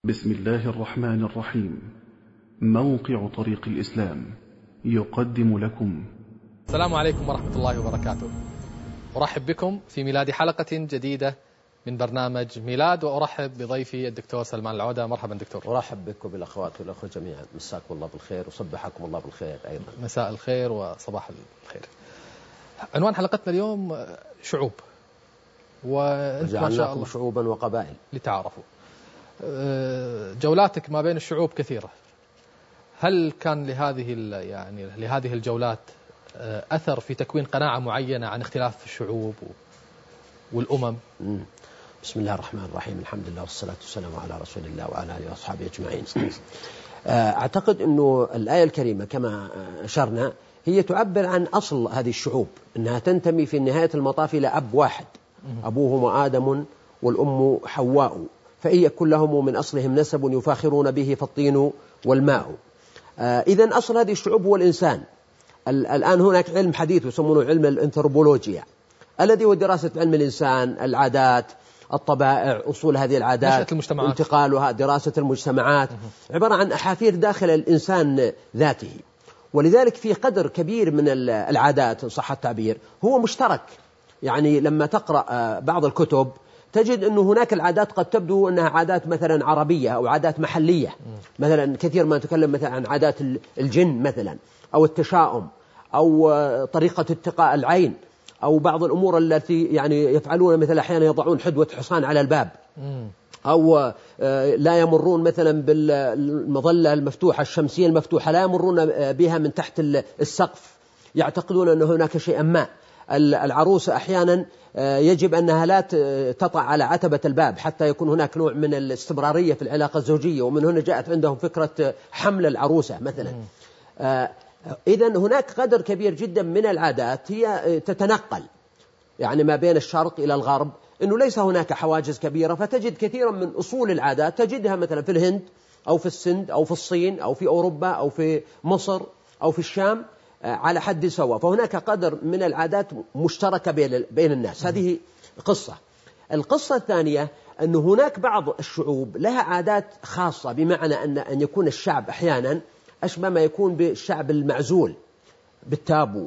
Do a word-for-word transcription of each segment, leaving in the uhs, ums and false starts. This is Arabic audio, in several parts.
بسم الله الرحمن الرحيم. موقع طريق الإسلام يقدم لكم. السلام عليكم ورحمة الله وبركاته. أرحب بكم في ميلاد حلقة جديدة من برنامج ميلاد، وأرحب بضيفي الدكتور سلمان العودة. مرحبا دكتور. أرحب بكم بالأخوات والأخوة جميعا، مساكم الله بالخير وصبحكم الله بالخير أيضا. مساء الخير وصباح الخير. عنوان حلقتنا اليوم شعوب، وأنت ما شاء الله شعوبا وقبائل لتعارفوا. جولاتك ما بين الشعوب كثيرة، هل كان لهذه يعني لهذه الجولات أثر في تكوين قناعة معينة عن اختلاف الشعوب والأمم؟ بسم الله الرحمن الرحيم، الحمد لله والصلاة والسلام على رسول الله وعلى آله وأصحابه أجمعين. أعتقد أنه الآية الكريمة كما أشرنا هي تعبر عن أصل هذه الشعوب، أنها تنتمي في نهاية المطاف إلى أب واحد، أبوهم آدم والأم حواء، فإن يكن لهم من أصلهم نسب يفاخرون به فالطين والماء. إذن أصل هذه الشعوب هو الإنسان. الآن هناك علم حديث يسمونه علم الأنثروبولوجيا، الذي هو دراسة علم الإنسان، العادات، الطبائع، أصول هذه العادات، انتقالها، دراسة المجتمعات، عبارة عن أحافير داخل الإنسان ذاته. ولذلك في قدر كبير من العادات إن صح التعبير هو مشترك. يعني لما تقرأ بعض الكتب تجد أن هناك العادات قد تبدو أنها عادات مثلا عربية أو عادات محلية، مثلا كثير ما نتكلم مثلا عن عادات الجن مثلا، أو التشاؤم، أو طريقة اتقاء العين، أو بعض الأمور التي يعني يفعلون، مثل أحيانا يضعون حدوة حصان على الباب، أو لا يمرون مثلا بالمظلة المفتوحة الشمسية المفتوحة، لا يمرون بها من تحت السقف، يعتقدون أن هناك شيئا ما. العروس أحيانا يجب أنها لا تطع على عتبة الباب حتى يكون هناك نوع من الاستمرارية في العلاقة الزوجية، ومن هنا جاءت عندهم فكرة حمل العروسة مثلا. إذن هناك قدر كبير جدا من العادات هي تتنقل يعني ما بين الشرق إلى الغرب، إنه ليس هناك حواجز كبيرة، فتجد كثيرا من أصول العادات تجدها مثلا في الهند أو في السند أو في الصين أو في أوروبا أو في مصر أو في الشام على حد سواء. فهناك قدر من العادات مشتركة بين الناس. هذه قصة. القصة الثانية أن هناك بعض الشعوب لها عادات خاصة، بمعنى أن أن يكون الشعب أحيانا أشبه ما يكون بالشعب المعزول بالتابو،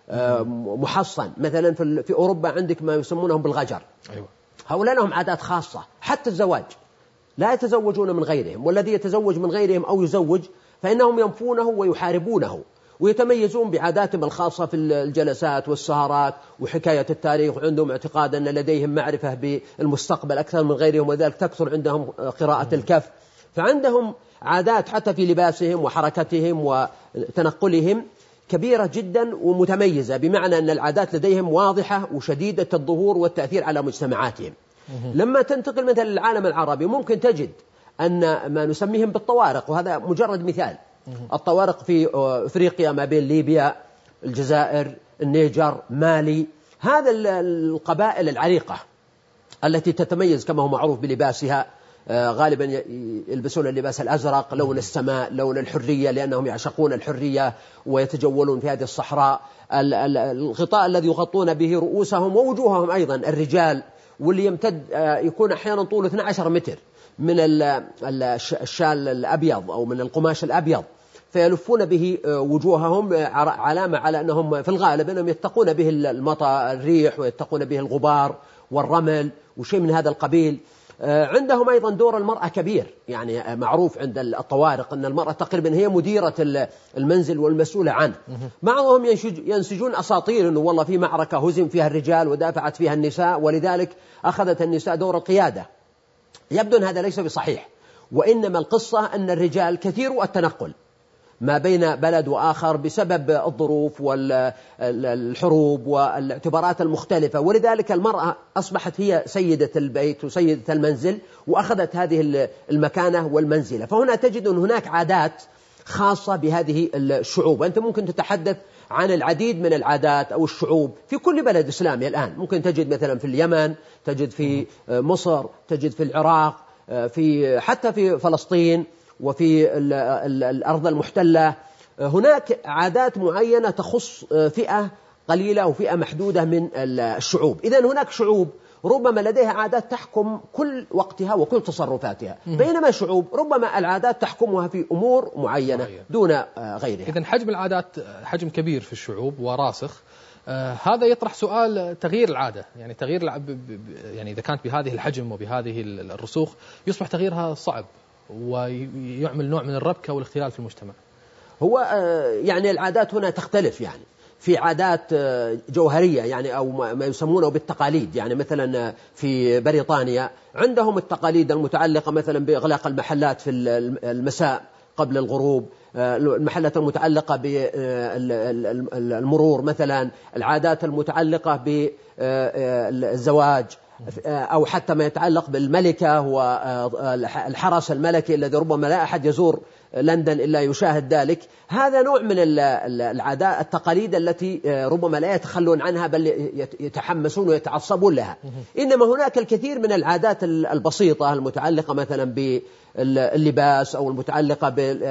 محصن. مثلا في أوروبا عندك ما يسمونهم بالغجر، أيوة. هؤلاء لهم عادات خاصة، حتى الزواج لا يتزوجون من غيرهم، والذي يتزوج من غيرهم أو يزوج فإنهم ينفونه ويحاربونه، ويتميزون بعاداتهم الخاصة في الجلسات والسهرات وحكاية التاريخ، وعندهم اعتقاد أن لديهم معرفة بالمستقبل أكثر من غيرهم، وذلك تكثر عندهم قراءة الكهف. فعندهم عادات حتى في لباسهم وحركتهم وتنقلهم كبيرة جدا ومتميزة، بمعنى أن العادات لديهم واضحة وشديدة الظهور والتأثير على مجتمعاتهم. لما تنتقل مثلا للعالم العربي ممكن تجد أن ما نسميهم بالطوارق، وهذا مجرد مثال. الطوارق في أفريقيا ما بين ليبيا، الجزائر، النيجر، مالي، هذا القبائل العريقة التي تتميز كما هو معروف بلباسها، غالبا يلبسون اللباس الأزرق، لون السماء، لون الحرية، لأنهم يعشقون الحرية ويتجولون في هذه الصحراء. الغطاء الذي يغطون به رؤوسهم ووجوههم أيضا الرجال، واللي يمتد يكون أحيانا طوله اثني عشر متر من الشال الأبيض أو من القماش الأبيض، فيلفون به وجوههم، علامة على أنهم في الغالب أنهم يتقون به المطر، الريح، ويتقون به الغبار والرمل وشيء من هذا القبيل. عندهم أيضا دور المرأة كبير، يعني معروف عند الطوارق أن المرأة تقريبا هي مديرة المنزل والمسؤولة عنه. بعضهم ينسجون أساطير أنه والله في معركة هزم فيها الرجال ودافعت فيها النساء، ولذلك أخذت النساء دور القيادة. يبدو أن هذا ليس بصحيح، وإنما القصة أن الرجال كثير التنقل ما بين بلد وآخر بسبب الظروف والحروب والاعتبارات المختلفة، ولذلك المرأة أصبحت هي سيدة البيت وسيدة المنزل، وأخذت هذه المكانة والمنزلة. فهنا تجد أن هناك عادات خاصة بهذه الشعوب. أنت ممكن تتحدث عن العديد من العادات أو الشعوب في كل بلد إسلامي الآن. ممكن تجد مثلا في اليمن، تجد في مصر، تجد في العراق، في حتى في فلسطين، وفي الأرض المحتلة. هناك عادات معينة تخص فئة قليلة وفئة محدودة من الشعوب. إذن هناك شعوب ربما لديها عادات تحكم كل وقتها وكل تصرفاتها، بينما الشعوب ربما العادات تحكمها في أمور معينة دون غيرها. إذن حجم العادات حجم كبير في الشعوب وراسخ. آه هذا يطرح سؤال تغيير العادة، يعني تغيير العادة يعني إذا كانت بهذه الحجم وبهذه الرسوخ يصبح تغييرها صعب ويعمل نوع من الربكة والاختلال في المجتمع. هو يعني العادات هنا تختلف، يعني في عادات جوهرية يعني أو ما يسمونه بالتقاليد، يعني مثلا في بريطانيا عندهم التقاليد المتعلقة مثلا بإغلاق المحلات في المساء قبل الغروب، المحلات المتعلقة بالمرور مثلا، العادات المتعلقة بالزواج، أو حتى ما يتعلق بالملكة والحرس الملكي الذي ربما لا أحد يزور لندن إلا يشاهد ذلك. هذا نوع من العادات التقاليد التي ربما لا يتخلون عنها بل يتحمسون ويتعصبون لها. إنما هناك الكثير من العادات البسيطة المتعلقة مثلا باللباس أو المتعلقة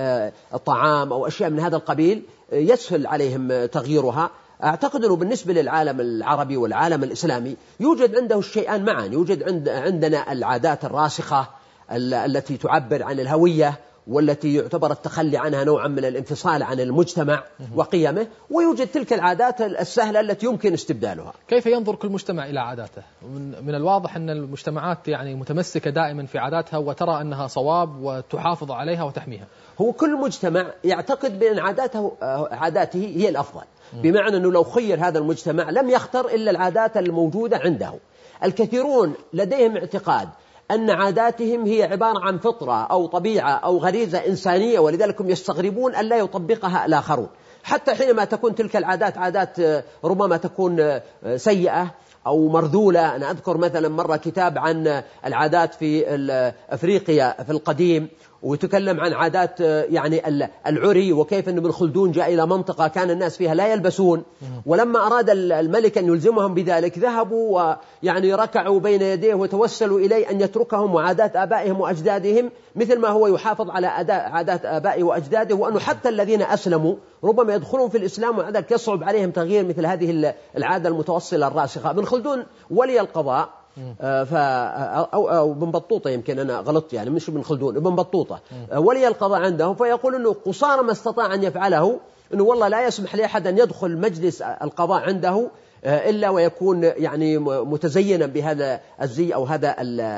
بالطعام أو أشياء من هذا القبيل يسهل عليهم تغييرها. أعتقد أنه بالنسبة للعالم العربي والعالم الإسلامي يوجد عنده الشيئان معا، يوجد عند عندنا العادات الراسخة التي تعبر عن الهوية والتي يعتبر التخلي عنها نوعا من الانفصال عن المجتمع وقيمه، ويوجد تلك العادات السهلة التي يمكن استبدالها. كيف ينظر كل مجتمع إلى عاداته؟ من الواضح أن المجتمعات يعني متمسكة دائما في عاداتها وترى أنها صواب وتحافظ عليها وتحميها. هو كل مجتمع يعتقد بأن عاداته عاداته هي الأفضل، بمعنى أنه لو خير هذا المجتمع لم يختر إلا العادات الموجودة عنده. الكثيرون لديهم اعتقاد أن عاداتهم هي عبارة عن فطرة أو طبيعة أو غريزة إنسانية، ولذلك هم يستغربون أن لا يطبقها الآخرون، حتى حينما تكون تلك العادات عادات ربما تكون سيئة أو مرذولة. أنا أذكر مثلا مرة كتاب عن العادات في أفريقيا في القديم، ويتكلم عن عادات يعني العري، وكيف أن ابن خلدون جاء إلى منطقة كان الناس فيها لا يلبسون، ولما أراد الملك أن يلزمهم بذلك ذهبوا ويعني ركعوا بين يديه وتوسلوا إليه أن يتركهم وعادات آبائهم وأجدادهم مثل ما هو يحافظ على عادات آبائه وأجداده، وأنه حتى الذين أسلموا ربما يدخلون في الإسلام وعندك يصعب عليهم تغيير مثل هذه العادة المتوصلة الراسخة. ابن خلدون ولي القضاء ف أو أو ابن بطوطة، يمكن أنا غلطت يعني مش ابن خلدون، ابن بطوطة ولي القضاء عندهم، فيقول إنه قصار ما استطاع أن يفعله إنه والله لا يسمح لأحد أن يدخل مجلس القضاء عنده إلا ويكون يعني متزينا بهذا الزي أو هذا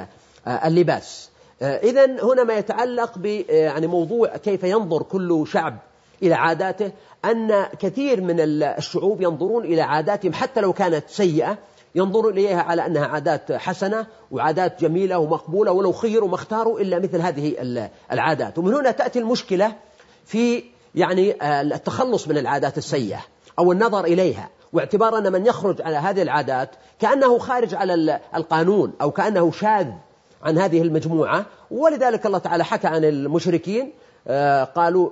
اللباس. إذن هنا ما يتعلق ب يعني موضوع كيف ينظر كل شعب إلى عاداته، أن كثير من الشعوب ينظرون إلى عاداتهم حتى لو كانت سيئة ينظروا إليها على أنها عادات حسنة وعادات جميلة ومقبولة، ولو خيروا ما اختاروا إلا مثل هذه العادات. ومن هنا تأتي المشكلة في يعني التخلص من العادات السيئة أو النظر إليها، واعتبار أن من يخرج على هذه العادات كأنه خارج على القانون أو كأنه شاذ عن هذه المجموعة. ولذلك الله تعالى حكى عن المشركين قالوا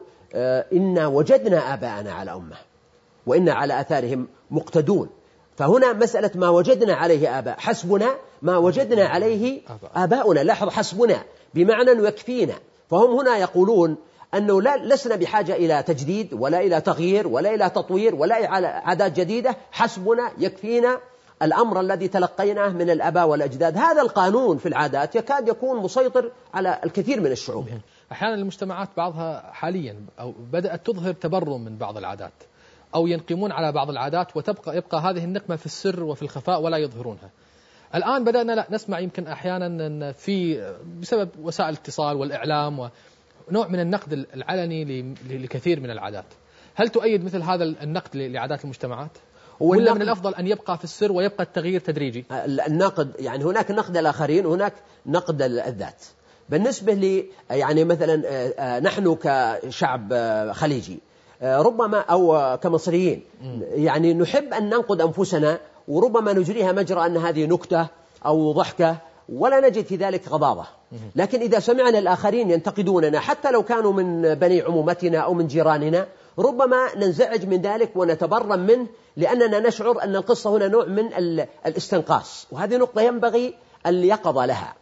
إنا وجدنا آباءنا على أمة وإنا على آثارهم مقتدون. فهنا مسألة ما وجدنا عليه آباء، حسبنا ما وجدنا عليه آباؤنا. لاحظ حسبنا بمعنى يكفينا، فهم هنا يقولون أنه لا لسنا بحاجة إلى تجديد ولا إلى تغيير ولا إلى تطوير ولا إلى عادات جديدة، حسبنا يكفينا الأمر الذي تلقيناه من الآباء والأجداد. هذا القانون في العادات يكاد يكون مسيطر على الكثير من الشعوب. أحيانا المجتمعات بعضها حاليا أو بدأت تظهر تبرم من بعض العادات أو ينقمون على بعض العادات، وتبقى يبقى هذه النقمة في السر وفي الخفاء ولا يظهرونها. الآن بدأنا لا نسمع يمكن أحيانا أن في بسبب وسائل الاتصال والإعلام ونوع من النقد العلني لكثير من العادات. هل تؤيد مثل هذا النقد لعادات المجتمعات؟ ولا من الأفضل أن يبقى في السر ويبقى التغيير تدريجي؟ النقد يعني هناك نقد الآخرين وهناك نقد الذات. بالنسبة لي يعني مثلا نحن كشعب خليجي ربما أو كمصريين يعني نحب أن ننقد أنفسنا، وربما نجريها مجرى أن هذه نكتة أو ضحكة ولا نجد في ذلك غضاضة. لكن إذا سمعنا الآخرين ينتقدوننا حتى لو كانوا من بني عمومتنا أو من جيراننا ربما ننزعج من ذلك ونتبرم منه، لأننا نشعر أن القصة هنا نوع من الاستنقاص، وهذه نقطة ينبغي اليقظة لها.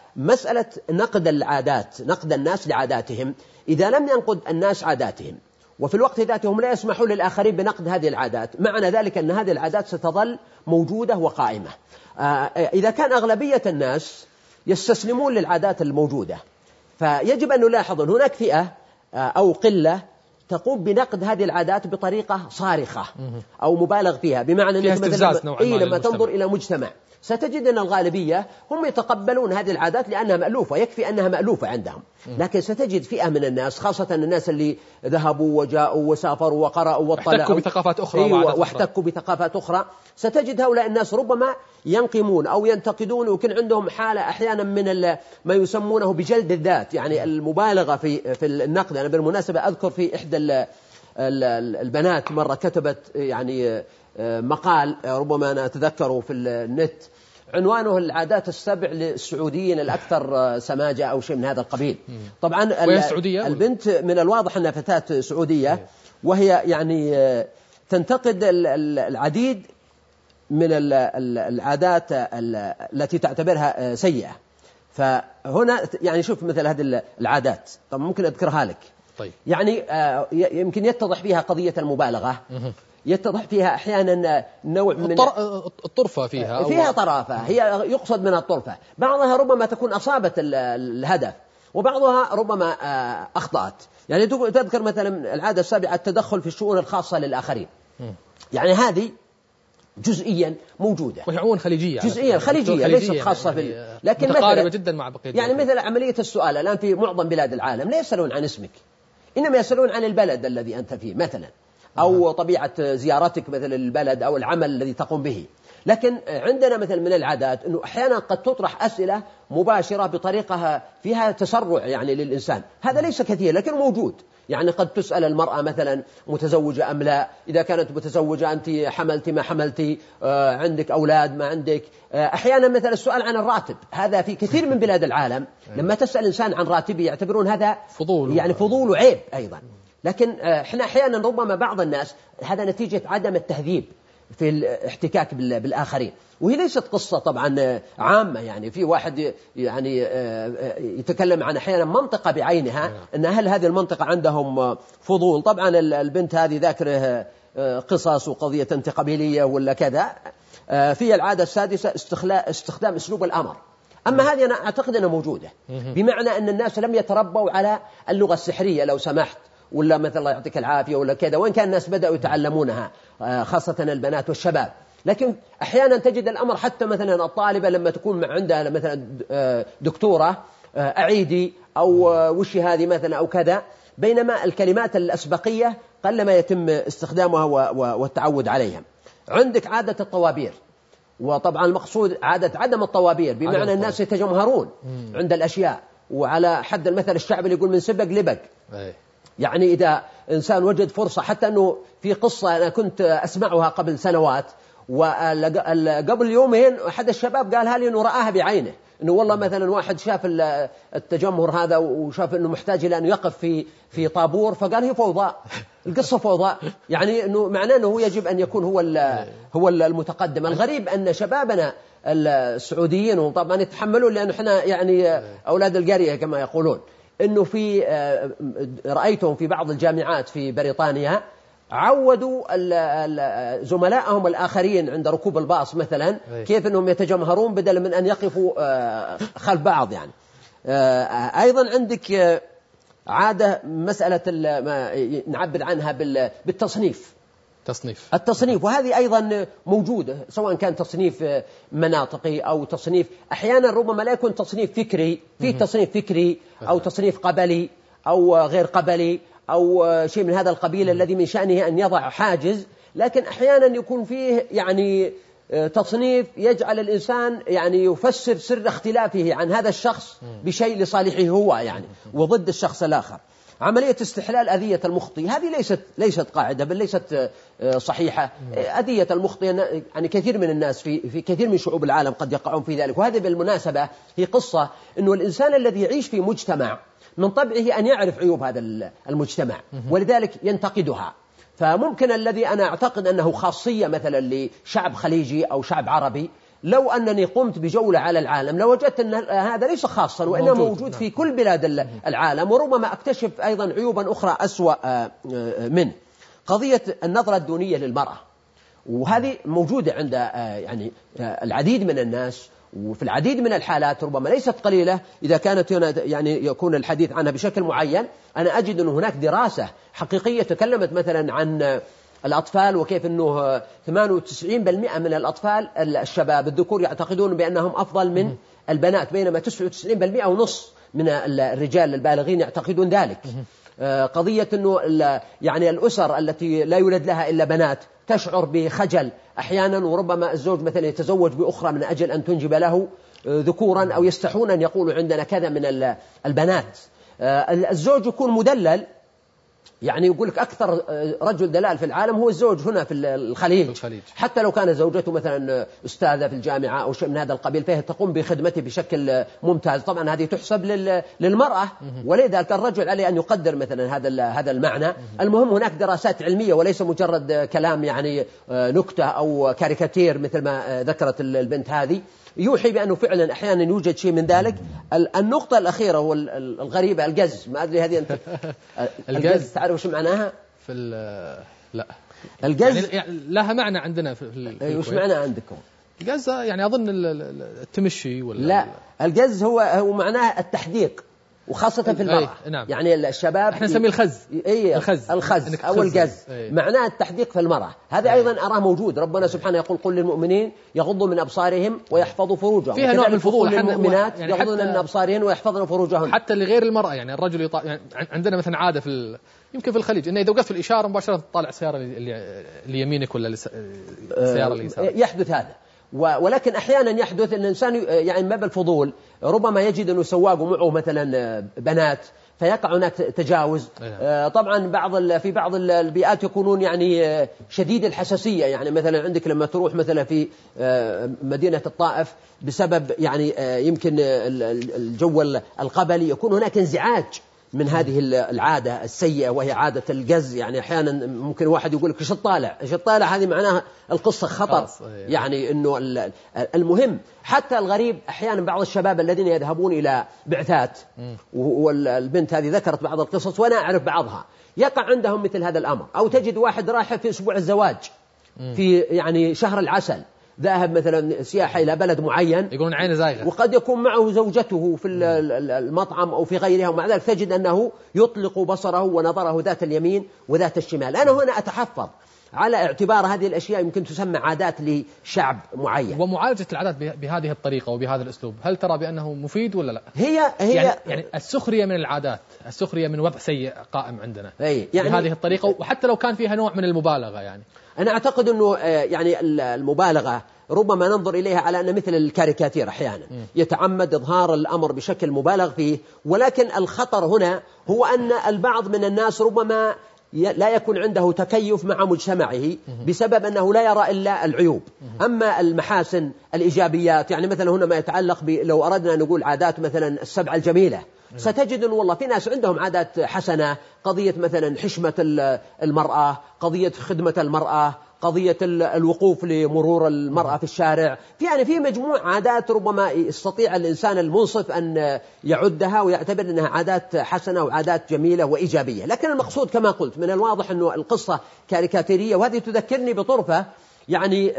فمسألة نقد العادات، نقد الناس لعاداتهم، إذا لم ينقد الناس عاداتهم وفي الوقت ذاته هم لا يسمحون للآخرين بنقد هذه العادات. معنى ذلك أن هذه العادات ستظل موجودة وقائمة. إذا كان أغلبية الناس يستسلمون للعادات الموجودة، فيجب أن نلاحظ أن هناك فئة أو قلة تقوم بنقد هذه العادات بطريقة صارخة أو مبالغ فيها، بمعنى أنك مثلا إيه لما تنظر إلى مجتمع ستجد أن الغالبية هم يتقبلون هذه العادات لأنها مألوفة، يكفي أنها مألوفة عندهم. لكن ستجد فئة من الناس، خاصة الناس اللي ذهبوا وجاءوا وسافروا وقرأوا واطلعوا واحتكوا بثقافات أخرى أيوة واحتكوا بثقافات أخرى، ستجد هؤلاء الناس ربما ينقمون أو ينتقدون، ويكون عندهم حالة أحيانا من ما يسمونه بجلد الذات، يعني المبالغة في في النقد. أنا بالمناسبة أذكر في إحدى البنات مرة كتبت يعني مقال، ربما أنا أتذكره في النت، عنوانه العادات السبع للسعوديين الأكثر سماجة أو شيء من هذا القبيل. طبعا البنت من الواضح أنها فتاة سعودية، وهي يعني تنتقد العديد من العادات التي تعتبرها سيئة. فهنا يعني شوف مثل هذه العادات، طبعا ممكن أذكرها لك. طيب. يعني يمكن يتضح فيها قضية المبالغة، يتضح فيها أحيانا نوع من الطرفة فيها فيها طرافة، هي يقصد من الطرفة. بعضها ربما تكون أصابت الهدف، وبعضها ربما أخطأت. يعني تذكر مثلا العادة السابعة التدخل في الشؤون الخاصة للآخرين. يعني هذه جزئيا موجودة، وهي عموما خليجية، جزئيا خليجية ليست خاصة في يعني لكن متقاربة جدا مع بقية يعني مثل عملية السؤال الآن في معظم بلاد العالم لا يسألون عن اسمك، إنما يسألون عن البلد الذي أنت فيه مثلا، أو طبيعة زيارتك مثل البلد أو العمل الذي تقوم به. لكن عندنا مثل من العادات أنه أحيانا قد تطرح أسئلة مباشرة بطريقة فيها تسرع يعني للإنسان، هذا ليس كثير لكن موجود. يعني قد تسأل المرأة مثلا متزوجة أم لا، إذا كانت متزوجة أنت حملتي ما حملتي، آه عندك أولاد ما عندك. آه أحيانا مثلا السؤال عن الراتب، هذا في كثير من بلاد العالم لما تسأل إنسان عن راتبه يعتبرون هذا فضول، يعني فضول وعيب أيضا. لكن احنا احيانا ربما بعض الناس هذا نتيجة عدم التهذيب في الاحتكاك بالآخرين، وهي ليست قصة طبعا عامة. يعني في واحد يعني يتكلم عن أحيانا منطقة بعينها أن أهل هذه المنطقة عندهم فضول. طبعا البنت هذه ذاكره قصص وقضية أنت قبيلية ولا كذا. في العادة السادسة استخدام أسلوب الأمر. أما هذه أنا أعتقد أنها موجودة، بمعنى أن الناس لم يتربوا على اللغة السحرية لو سمحت، ولا مثل الله يعطيك العافية ولا كذا، وإن كان الناس بدأوا يتعلمونها خاصة البنات والشباب. لكن أحيانا تجد الأمر حتى مثلا الطالبة لما تكون عندها مثلا دكتورة أعيدي أو وش هذه مثلا أو كذا، بينما الكلمات الأسبقية قلما يتم استخدامها والتعود عليها. عندك عادة الطوابير، وطبعا المقصود عادة عدم الطوابير، بمعنى الناس يتجمهرون عند الأشياء، وعلى حد المثل الشعب اللي يقول من سبق لبق. يعني إذا إنسان وجد فرصة، حتى أنه في قصة أنا كنت أسمعها قبل سنوات، وقبل يومين أحد الشباب قالها لي أنه رآها بعينه، أنه والله مثلا واحد شاف التجمهر هذا وشاف أنه محتاج إلى أن يقف في في طابور، فقال هي فوضى، القصة فوضى. يعني أنه معناه أنه يجب أن يكون هو هو المتقدم. الغريب أن شبابنا السعوديين وطبعا يتحملون، لأنه إحنا يعني أولاد القرية كما يقولون، أنه في رأيتهم في بعض الجامعات في بريطانيا عودوا زملائهم الآخرين عند ركوب الباص مثلا كيف أنهم يتجمهرون بدل من أن يقفوا خلف بعض. يعني أيضا عندك عادة مسألة ما نعبر عنها بالتصنيف، تصنيف التصنيف، وهذه أيضا موجودة، سواء كان تصنيف مناطقي أو تصنيف أحيانا ربما لا يكون تصنيف فكري، في تصنيف فكري أو تصنيف قبلي أو غير قبلي أو شيء من هذا القبيل الذي من شأنه أن يضع حاجز. لكن أحيانا يكون فيه يعني تصنيف يجعل الإنسان يعني يفسر سر اختلافه عن هذا الشخص بشيء لصالحه هو يعني وضد الشخص الآخر. عملية استحلال أذية المخطئ هذه ليست ليست قاعدة، بل ليست صحيحة. أذية المخطئ يعني كثير من الناس في في كثير من شعوب العالم قد يقعون في ذلك. وهذه بالمناسبة هي قصة إنه الإنسان الذي يعيش في مجتمع من طبعه أن يعرف عيوب هذا المجتمع ولذلك ينتقدها. فممكن الذي أنا أعتقد أنه خاصية مثلا لشعب خليجي أو شعب عربي لو أنني قمت بجولة على العالم لوجدت أن هذا ليس خاصا وإنه موجود, موجود في كل بلاد العالم، وربما أكتشف أيضا عيوبا أخرى أسوأ منه. قضية النظرة الدونية للمرأة، وهذه موجودة عند يعني العديد من الناس وفي العديد من الحالات، ربما ليست قليلة إذا كانت يعني يكون الحديث عنها بشكل معين. أنا أجد أن هناك دراسة حقيقية تكلمت مثلا عن الأطفال، وكيف أنه ثمانية وتسعين بالمئة من الأطفال الشباب الذكور يعتقدون بأنهم أفضل من البنات، بينما تسعة وتسعين بالمئة ونص من الرجال البالغين يعتقدون ذلك. قضية أنه يعني الأسر التي لا يولد لها إلا بنات تشعر بخجل أحيانا، وربما الزوج مثلا يتزوج بأخرى من أجل أن تنجب له ذكورا، أو يستحون أن يقولوا عندنا كذا من البنات. الزوج يكون مدلل، يعني يقول لك أكثر رجل دلال في العالم هو الزوج هنا في الخليج, الخليج. حتى لو كان زوجته مثلا أستاذة في الجامعة أو شيء من هذا القبيل، فهي تقوم بخدمته بشكل ممتاز. طبعا هذه تحسب للمرأة، ولذلك الرجل عليه أن يقدر مثلا هذا هذا المعنى. المهم هناك دراسات علمية وليس مجرد كلام يعني نكتة أو كاريكاتير مثل ما ذكرت البنت هذه، يوحي بأنه فعلا أحيانا يوجد شيء من ذلك. النقطة الأخيرة والغريبة الجز، ما أدري هذه أنت الجز تعرف وش معناها؟ في لا الجز يعني لها معنى عندنا في, في وش معنى عندكم؟ الجز يعني أظن التمشي ولا لا، الجز هو هو معناه التحديق، وخاصة في المرأة. نعم. يعني الشباب احنا نسميه الخز. اي الخز, الخز أو الجز، معناه التحديق في المرأة. هذا أيضا أراه موجود. ربنا سبحانه يقول قل للمؤمنين يغضوا من أبصارهم ويحفظوا فروجهم، فيها نوع من الفضول. للمؤمنات يعني يغضون من أبصارهن ويحفظن فروجهن، حتى لغير المرأة. يعني الرجل يطالع، يعني عندنا مثلا عادة في ال... يمكن في الخليج إنه إذا وقفت في الإشارة مباشرة تطالع السيارة اللي اليمينك ولا السيارة اللي يسارك. يحدث هذا، ولكن أحيانا يحدث أن الإنسان يعني ما بالفضول ربما يجد أنه سواق معه مثلا بنات، فيقع هناك تجاوز. طبعا بعض في بعض البيئات يكونون يعني شديد الحساسية، يعني مثلا عندك لما تروح مثلا في مدينة الطائف بسبب يعني يمكن الجو القبلي يكون هناك انزعاج من هذه العادة السيئة وهي عادة الجز. يعني أحيانا ممكن واحد يقول لك إيش الطالع إيش الطالع، هذه معناها القصة خطر. يعني إنه المهم حتى الغريب أحيانا بعض الشباب الذين يذهبون إلى بعثات، والبنت هذه ذكرت بعض القصص وأنا أعرف بعضها، يقع عندهم مثل هذا الأمر. أو تجد واحد رايح في أسبوع الزواج في يعني شهر العسل، ذاهب مثلا سياحة إلى بلد معين، يقولون عين زايغة، وقد يكون معه زوجته في المطعم أو في غيرها، ومع ذلك تجد أنه يطلق بصره ونظره ذات اليمين وذات الشمال. أنا هنا أتحفظ على اعتبار هذه الأشياء يمكن تسمى عادات لشعب معين. ومعالجة العادات بهذه الطريقة وبهذا الأسلوب، هل ترى بأنه مفيد ولا لا؟ هي هي يعني, يعني السخرية من العادات، السخرية من وضع سيء قائم عندنا يعني بهذه الطريقة، وحتى لو كان فيها نوع من المبالغة. يعني أنا أعتقد أنه يعني المبالغة ربما ننظر إليها على أن مثل الكاريكاتير أحيانا يتعمد إظهار الأمر بشكل مبالغ فيه، ولكن الخطر هنا هو أن البعض من الناس ربما لا يكون عنده تكيف مع مجتمعه بسبب أنه لا يرى إلا العيوب. أما المحاسن الإيجابيات، يعني مثلا هنا ما يتعلق ب لو أردنا نقول عادات مثلا السبعة الجميلة، ستجد أن والله في ناس عندهم عادات حسنة، قضية مثلا حشمة المرأة، قضية خدمة المرأة، قضية الوقوف لمرور المرأة في الشارع، في يعني في مجموعة عادات ربما يستطيع الإنسان المنصف أن يعدها ويعتبر أنها عادات حسنة وعادات جميلة وإيجابية. لكن المقصود كما قلت من الواضح أنه القصة كاريكاتيرية، وهذه تذكرني بطرفة يعني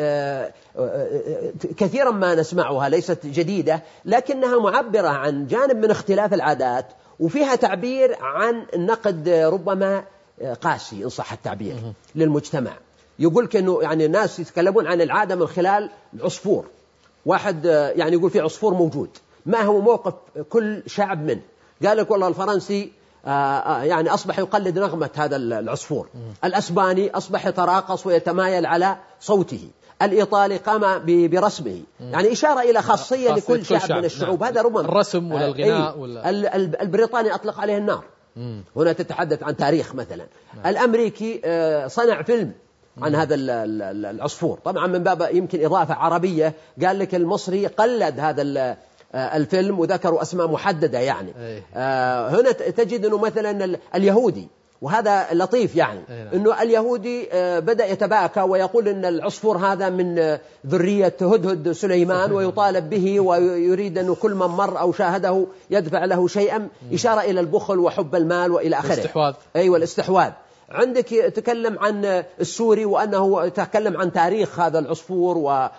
كثيرا ما نسمعها، ليست جديدة لكنها معبرة عن جانب من اختلاف العادات، وفيها تعبير عن نقد ربما قاسي إن صح التعبير للمجتمع. يقول لك إنه يعني الناس يتكلمون عن العادة من خلال العصفور. واحد يعني يقول في عصفور موجود، ما هو موقف كل شعب منه؟ قال لك والله الفرنسي يعني أصبح يقلد نغمة هذا العصفور، الأسباني أصبح يتراقص ويتمايل على صوته، الإيطالي قام برسمه، يعني إشارة إلى خاصية لكل شعب, شعب من الشعوب. نعم. هذا ربما الرسم ولا الغناء ولا البريطاني أطلق عليه النار. مم. هنا تتحدث عن تاريخ مثلا. نعم. الأمريكي صنع فيلم عن هذا العصفور، طبعا من باب يمكن إضافة عربية، قال لك المصري قلد هذا الفيلم وذكروا أسماء محددة. يعني آه هنا تجد أنه مثلا اليهودي وهذا لطيف يعني أنه اليهودي بدأ يتباكى ويقول أن العصفور هذا من ذرية هدهد سليمان ويطالب به ويريد أنه كل من مر أو شاهده يدفع له شيئا، إشارة إلى البخل وحب المال وإلى آخره. الاستحواذ. أيوة الاستحواذ. عندك يتكلم عن السوري وأنه يتكلم عن تاريخ هذا العصفور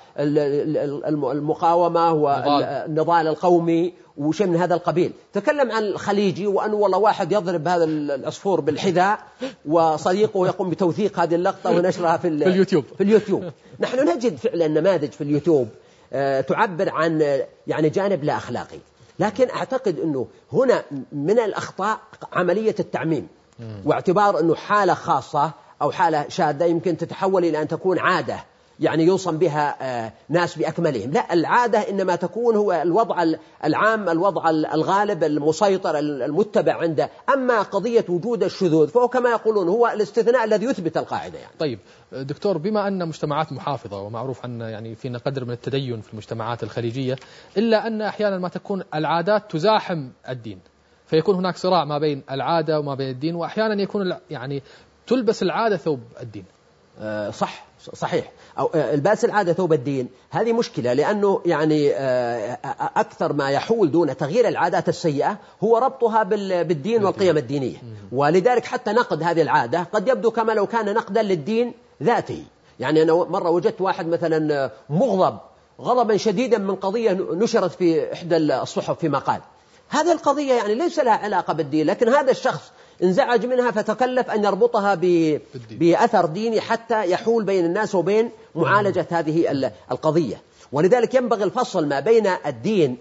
والمقاومة والنضال القومي وشيء من هذا القبيل. تكلم عن الخليجي وأنه والله واحد يضرب هذا العصفور بالحذاء وصديقه يقوم بتوثيق هذه اللقطة ونشرها في, في اليوتيوب. في اليوتيوب. نحن نجد فعلا نماذج في اليوتيوب تعبر عن يعني جانب لا أخلاقي، لكن أعتقد أنه هنا من الأخطاء عملية التعميم واعتبار أنه حالة خاصة أو حالة شاذة يمكن تتحول إلى أن تكون عادة يعني يوصم بها ناس بأكملهم. لا، العادة إنما تكون هو الوضع العام، الوضع الغالب المسيطر المتبع عنده. أما قضية وجود الشذوذ فهو كما يقولون هو الاستثناء الذي يثبت القاعدة يعني. طيب دكتور، بما أن مجتمعات محافظة ومعروف عن يعني فينا قدر من التدين في المجتمعات الخليجية، إلا أن أحيانا ما تكون العادات تزاحم الدين، فيكون هناك صراع ما بين العادة وما بين الدين، وأحيانا يكون يعني تلبس العادة ثوب الدين. أه صح صحيح. أو الباس العادة ثوب الدين هذه مشكلة، لأنه يعني أكثر ما يحول دون تغيير العادات السيئة هو ربطها بالدين والقيم الدينية، ولذلك حتى نقد هذه العادة قد يبدو كما لو كان نقدا للدين ذاته. يعني أنا مرة وجدت واحد مثلا مغضب غضبا شديدا من قضية نشرت في إحدى الصحف في مقال. هذه القضية يعني ليس لها علاقة بالدين، لكن هذا الشخص انزعج منها فتكلف أن يربطها بأثر ديني حتى يحول بين الناس وبين معالجة هذه القضية. ولذلك ينبغي الفصل ما بين الدين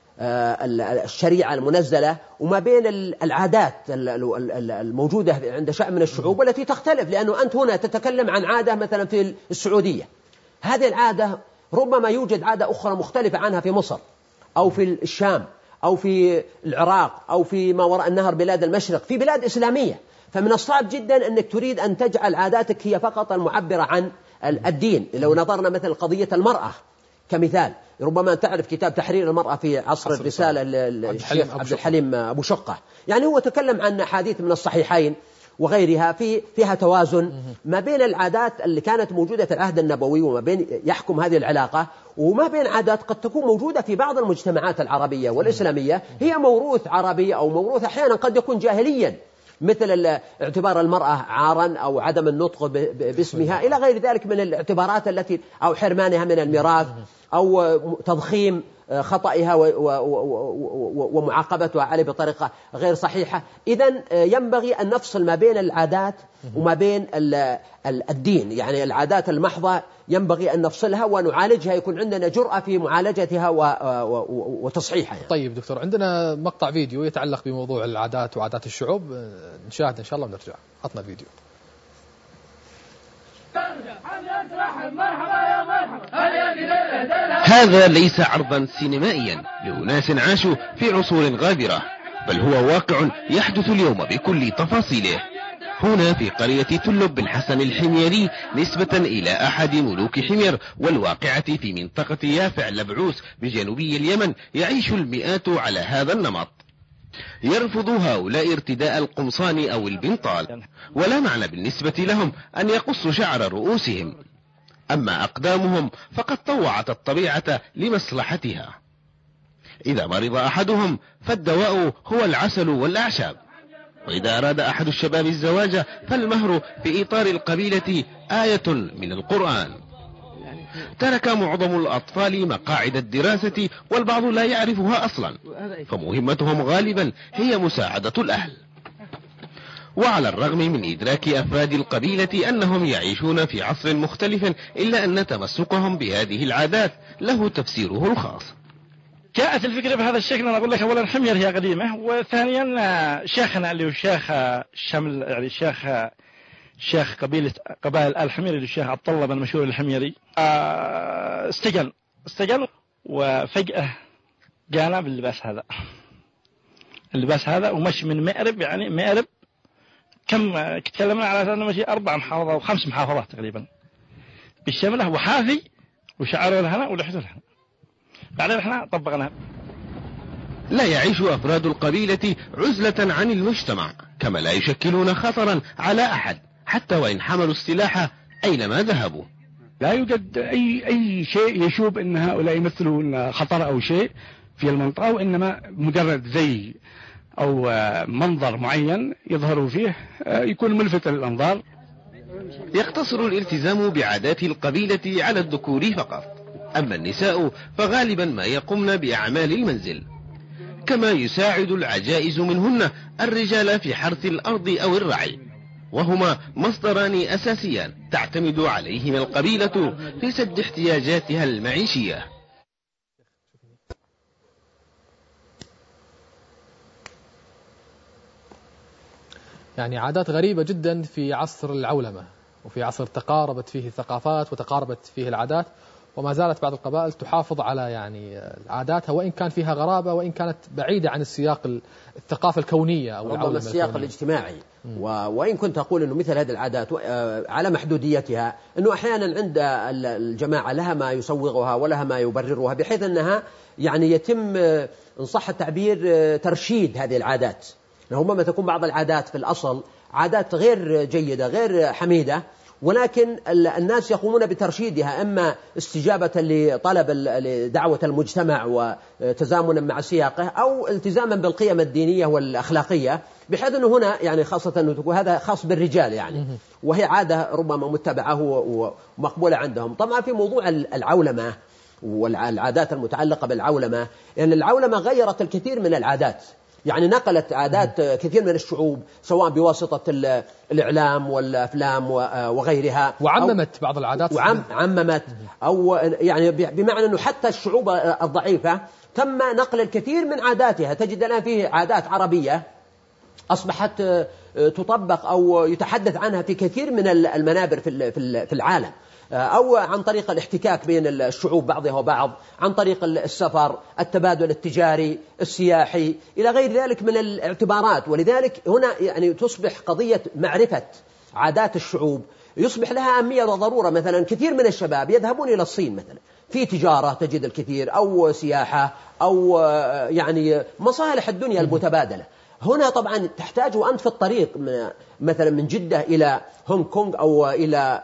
الشريعة المنزلة وما بين العادات الموجودة عند شيء من الشعوب والتي تختلف. لأنه أنت هنا تتكلم عن عادة مثلا في السعودية، هذه العادة ربما يوجد عادة أخرى مختلفة عنها في مصر أو في الشام أو في العراق أو في ما وراء النهر بلاد المشرق، في بلاد إسلامية. فمن الصعب جدا أنك تريد أن تجعل عاداتك هي فقط المعبرة عن الدين. لو نظرنا مثل قضية المرأة كمثال، ربما تعرف كتاب تحرير المرأة في عصر الرسالة للشيخ عبد الحليم أبو شقة، يعني هو تكلم عن أحاديث من الصحيحين وغيرها في فيها توازن ما بين العادات اللي كانت موجودة في العهد النبوي وما بين يحكم هذه العلاقة، وما بين عادات قد تكون موجودة في بعض المجتمعات العربية والإسلامية هي موروث عربي أو موروث أحيانا قد يكون جاهليا، مثل اعتبار المرأة عارا أو عدم النطق باسمها إلى غير ذلك من الاعتبارات التي أو حرمانها من الميراث أو تضخيم خطئها ومعاقبتها عليه بطريقة غير صحيحة. إذن ينبغي أن نفصل ما بين العادات وما بين الدين، يعني العادات المحضة ينبغي أن نفصلها ونعالجها، يكون عندنا جرأة في معالجتها وتصحيحها يعني. طيب دكتور، عندنا مقطع فيديو يتعلق بموضوع العادات وعادات الشعوب، نشاهد إن شاء الله ونرجع. عطنا الفيديو. هذا ليس عرضا سينمائيا لأناس عاشوا في عصور غابرة، بل هو واقع يحدث اليوم بكل تفاصيله. هنا في قرية تلب بن حسن الحميري نسبة إلى أحد ملوك حمير والواقعة في منطقة يافع لبعوس بجنوبي اليمن، يعيش المئات على هذا النمط. يرفض هؤلاء ارتداء القمصان أو البنطال، ولا معنى بالنسبة لهم أن يقصوا شعر رؤوسهم. أما أقدامهم فقد طوعت الطبيعة لمصلحتها. إذا مرض أحدهم فالدواء هو العسل والأعشاب، وإذا أراد أحد الشباب الزواج فالمهر في إطار القبيلة آية من القرآن. ترك معظم الأطفال مقاعد الدراسة والبعض لا يعرفها أصلا، فمهمتهم غالبا هي مساعدة الأهل. وعلى الرغم من إدراك أفراد القبيلة أنهم يعيشون في عصر مختلف، إلا أن تمسكهم بهذه العادات له تفسيره الخاص. جاءت الفكرة بهذا الشكل. أنا أقول لك أولا حمير هي قديمة، وثانيا شيخنا اللي هو الشيخ شمل، يعني الشيخ شيخ قبيلة قبائل الحميري اللي الشيخ عبد الله بن مشهور الحميري استجن استجن وفجأة جانا باللباس هذا اللباس هذا ومشي من مأرب، يعني مأرب كم تكلمنا على أنه مشي أربع محافظات أو خمس محافظات تقريبا بالشملة وحافي وشعره لهنا ولحته لهنا. بعدين احنا طبقناها. لا يعيش أفراد القبيلة عزلة عن المجتمع، كما لا يشكلون خطرا على أحد حتى وإن حملوا السلاح أينما ذهبوا. لا يوجد أي أي شيء يشوب أن هؤلاء يمثلون خطر أو شيء في المنطقة، وإنما مجرد زي أو منظر معين يظهروا فيه يكون ملفت للأنظار. يقتصر الالتزام بعادات القبيلة على الذكور فقط، أما النساء فغالبا ما يقمن بأعمال المنزل، كما يساعد العجائز منهن الرجال في حرث الأرض أو الرعي، وهما مصدران أساسيان تعتمد عليهما القبيلة في سد احتياجاتها المعيشية. يعني عادات غريبة جدا في عصر العولمة، وفي عصر تقاربت فيه الثقافات وتقاربت فيه العادات، وما زالت بعض القبائل تحافظ على يعني عاداتها وإن كان فيها غرابة، وإن كانت بعيدة عن السياق الثقافة الكونية أو العولمة السياق الكونية. الاجتماعي. وإن كنت أقول أنه مثل هذه العادات على محدوديتها، أنه أحيانا عند الجماعة لها ما يسوغها ولها ما يبررها، بحيث أنها يعني يتم إن صح التعبير ترشيد هذه العادات. ربما تكون بعض العادات في الأصل عادات غير جيدة غير حميدة، ولكن الناس يقومون بترشيدها، إما استجابة لطلب لدعوة المجتمع وتزامنا مع سياقه، أو التزاما بالقيم الدينية والأخلاقية، بحيث أنه هنا يعني خاصة أنه تكون هذا خاص بالرجال يعني، وهي عادة ربما متبعة ومقبولة عندهم. طبعا في موضوع العولمة والعادات المتعلقة بالعولمة، يعني العولمة غيرت الكثير من العادات، يعني نقلت عادات كثير من الشعوب سواء بواسطة الإعلام والأفلام وغيرها، وعممت بعض العادات وعممت أو يعني بمعنى أنه حتى الشعوب الضعيفة تم نقل الكثير من عاداتها. تجد الآن فيه عادات عربية أصبحت تطبق أو يتحدث عنها في كثير من المنابر في العالم، أو عن طريق الاحتكاك بين الشعوب بعضها وبعض، عن طريق السفر، التبادل التجاري، السياحي، إلى غير ذلك من الاعتبارات. ولذلك هنا يعني تصبح قضية معرفة عادات الشعوب يصبح لها أهمية وضرورة. مثلا كثير من الشباب يذهبون إلى الصين مثلا في تجارة تجد الكثير، أو سياحة، أو يعني مصالح الدنيا المتبادلة. هنا طبعا تحتاج وأنت في الطريق مثلا من جدة إلى هونغ كونغ أو إلى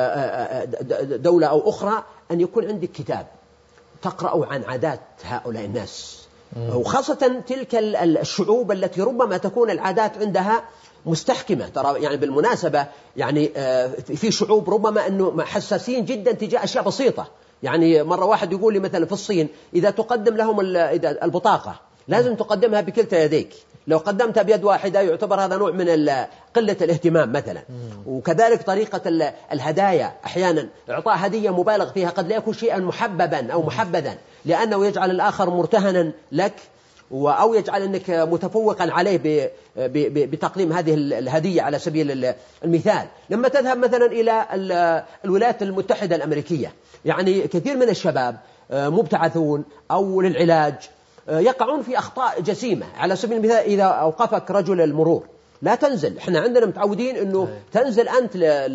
دولة أو أخرى أن يكون عندك كتاب تقرأ عن عادات هؤلاء الناس، وخاصة تلك الشعوب التي ربما تكون العادات عندها مستحكمة. ترى يعني بالمناسبة يعني في شعوب ربما أنه حساسين جدا تجاه أشياء بسيطة. يعني مرة واحد يقول لي مثلا في الصين إذا تقدم لهم البطاقة لازم تقدمها بكلتا يديك، لو قدمتها بيد واحدة يعتبر هذا نوع من قلة الاهتمام مثلا. وكذلك طريقة الهدايا، أحيانا إعطاء هدية مبالغ فيها قد لا يكون شيئا محببا أو محبذا، لأنه يجعل الآخر مرتهنا لك، أو يجعل أنك متفوقا عليه بتقديم هذه الهدية. على سبيل المثال لما تذهب مثلا إلى الولايات المتحدة الأمريكية، يعني كثير من الشباب مبتعثون أو للعلاج يقعون في أخطاء جسيمة. على سبيل المثال إذا أوقفك رجل المرور لا تنزل، احنا عندنا متعودين أنه تنزل أنت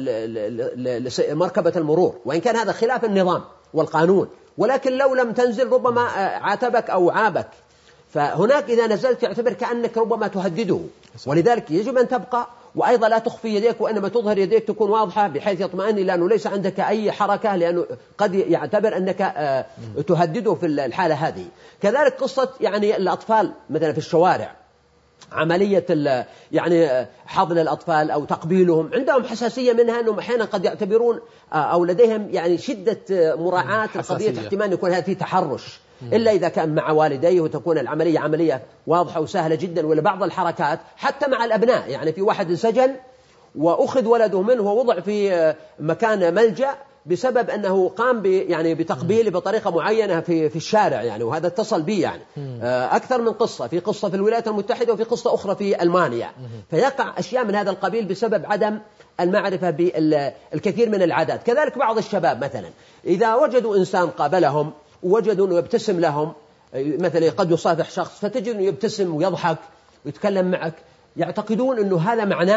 لمركبة المرور، وإن كان هذا خلاف النظام والقانون، ولكن لو لم تنزل ربما عاتبك أو عابك. فهناك إذا نزلت يعتبر كأنك ربما تهدده، ولذلك يجب أن تبقى، وأيضا لا تخفي يديك، وإنما تظهر يديك تكون واضحة بحيث يطمئن لأنه ليس عندك أي حركة، لأنه قد يعتبر أنك تهدده في الحالة هذه. كذلك قصة يعني الأطفال مثلا في الشوارع، عملية يعني حضن الأطفال أو تقبيلهم، عندهم حساسية منها، أنهم أحيانا قد يعتبرون أو لديهم يعني شدة مراعاة قضية احتمال يكون هذا فيه تحرش، إلا إذا كان مع والديه وتكون العملية عملية واضحة وسهلة جدا. ولا بعض الحركات حتى مع الأبناء، يعني في واحد انسجن وأخذ ولده منه ووضع في مكان ملجأ بسبب أنه قام ب يعني بتقبيله بطريقة معينة في في الشارع يعني، وهذا اتصل به يعني أكثر من قصة، في قصة في الولايات المتحدة وفي قصة أخرى في ألمانيا. فيقع أشياء من هذا القبيل بسبب عدم المعرفة بالكثير من العادات. كذلك بعض الشباب مثلا إذا وجدوا إنسان قابلهم ووجدوا أنه يبتسم لهم، مثلا قد يصافح شخص فتجد أنه يبتسم ويضحك ويتكلم معك، يعتقدون أنه هذا معناه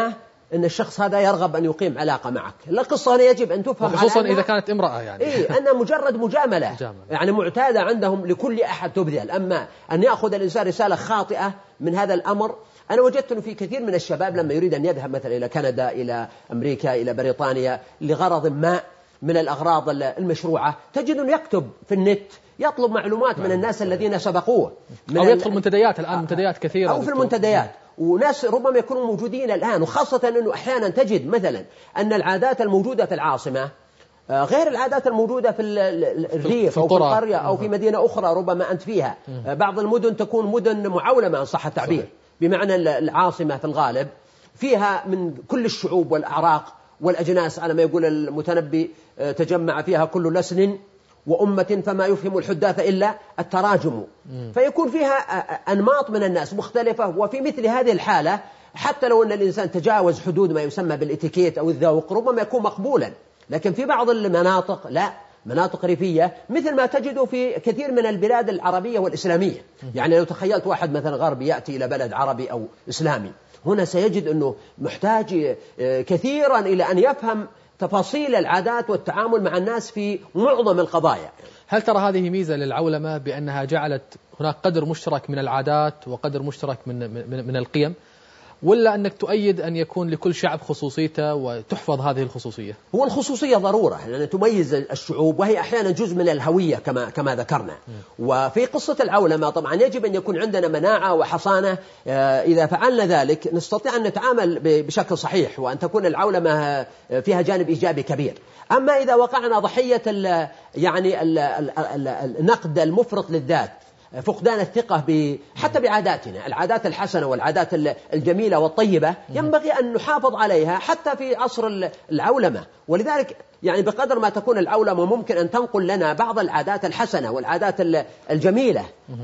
أن الشخص هذا يرغب أن يقيم علاقة معك. القصة هنا يجب أن تفهم، خصوصا إذا كانت امرأة يعني إيه أنها مجرد مجاملة. مجاملة يعني معتادة عندهم لكل أحد تبذل. أما أن يأخذ الإنسان رسالة خاطئة من هذا الأمر، أنا وجدت أنه في كثير من الشباب لما يريد أن يذهب مثلا إلى كندا، إلى أمريكا، إلى بريطانيا لغرض ما من الأغراض المشروعة، تجد أنه يكتب في النت، يطلب معلومات من الناس الذين سبقوه، أو يدخل منتديات الآن، منتديات كثيرة أو في المنتديات، وناس ربما يكونوا موجودين الآن. وخاصة أنه أحيانا تجد مثلا أن العادات الموجودة في العاصمة غير العادات الموجودة في الريف أو في القرية أو في مدينة أخرى ربما أنت فيها. بعض المدن تكون مدن معولمة إن صح التعبير، بمعنى العاصمة في الغالب فيها من كل الشعوب والأعراق والأجناس، على ما يقول المتنبي تجمع فيها كل لسن وأمة فما يفهم الحداث إلا التراجم. فيكون فيها أنماط من الناس مختلفة. وفي مثل هذه الحالة حتى لو أن الإنسان تجاوز حدود ما يسمى بالإتيكيت أو الذوق ربما يكون مقبولا، لكن في بعض المناطق لا، مناطق ريفية مثل ما تجده في كثير من البلاد العربية والإسلامية. يعني لو تخيلت واحد مثلا غربي يأتي إلى بلد عربي أو إسلامي، هنا سيجد أنه محتاج كثيرا إلى أن يفهم تفاصيل العادات والتعامل مع الناس في معظم القضايا. هل ترى هذه ميزة للعولمة بأنها جعلت هناك قدر مشترك من العادات وقدر مشترك من من, من القيم، ولا أنك تؤيد أن يكون لكل شعب خصوصيته وتحفظ هذه الخصوصية؟ هو الخصوصية ضرورة لأن تميز الشعوب، وهي أحيانا جزء من الهوية كما كما ذكرنا. وفي قصة العولمة طبعا يجب أن يكون عندنا مناعة وحصانة. إذا فعلنا ذلك نستطيع أن نتعامل بشكل صحيح، وأن تكون العولمة فيها جانب إيجابي كبير. أما إذا وقعنا ضحية ال يعني ال ال النقد المفرط للذات، فقدان الثقة ب... حتى بعاداتنا، العادات الحسنة والعادات الجميلة والطيبة ينبغي أن نحافظ عليها حتى في عصر العولمة. ولذلك يعني بقدر ما تكون العولمة ممكن أن تنقل لنا بعض العادات الحسنة والعادات الجميلة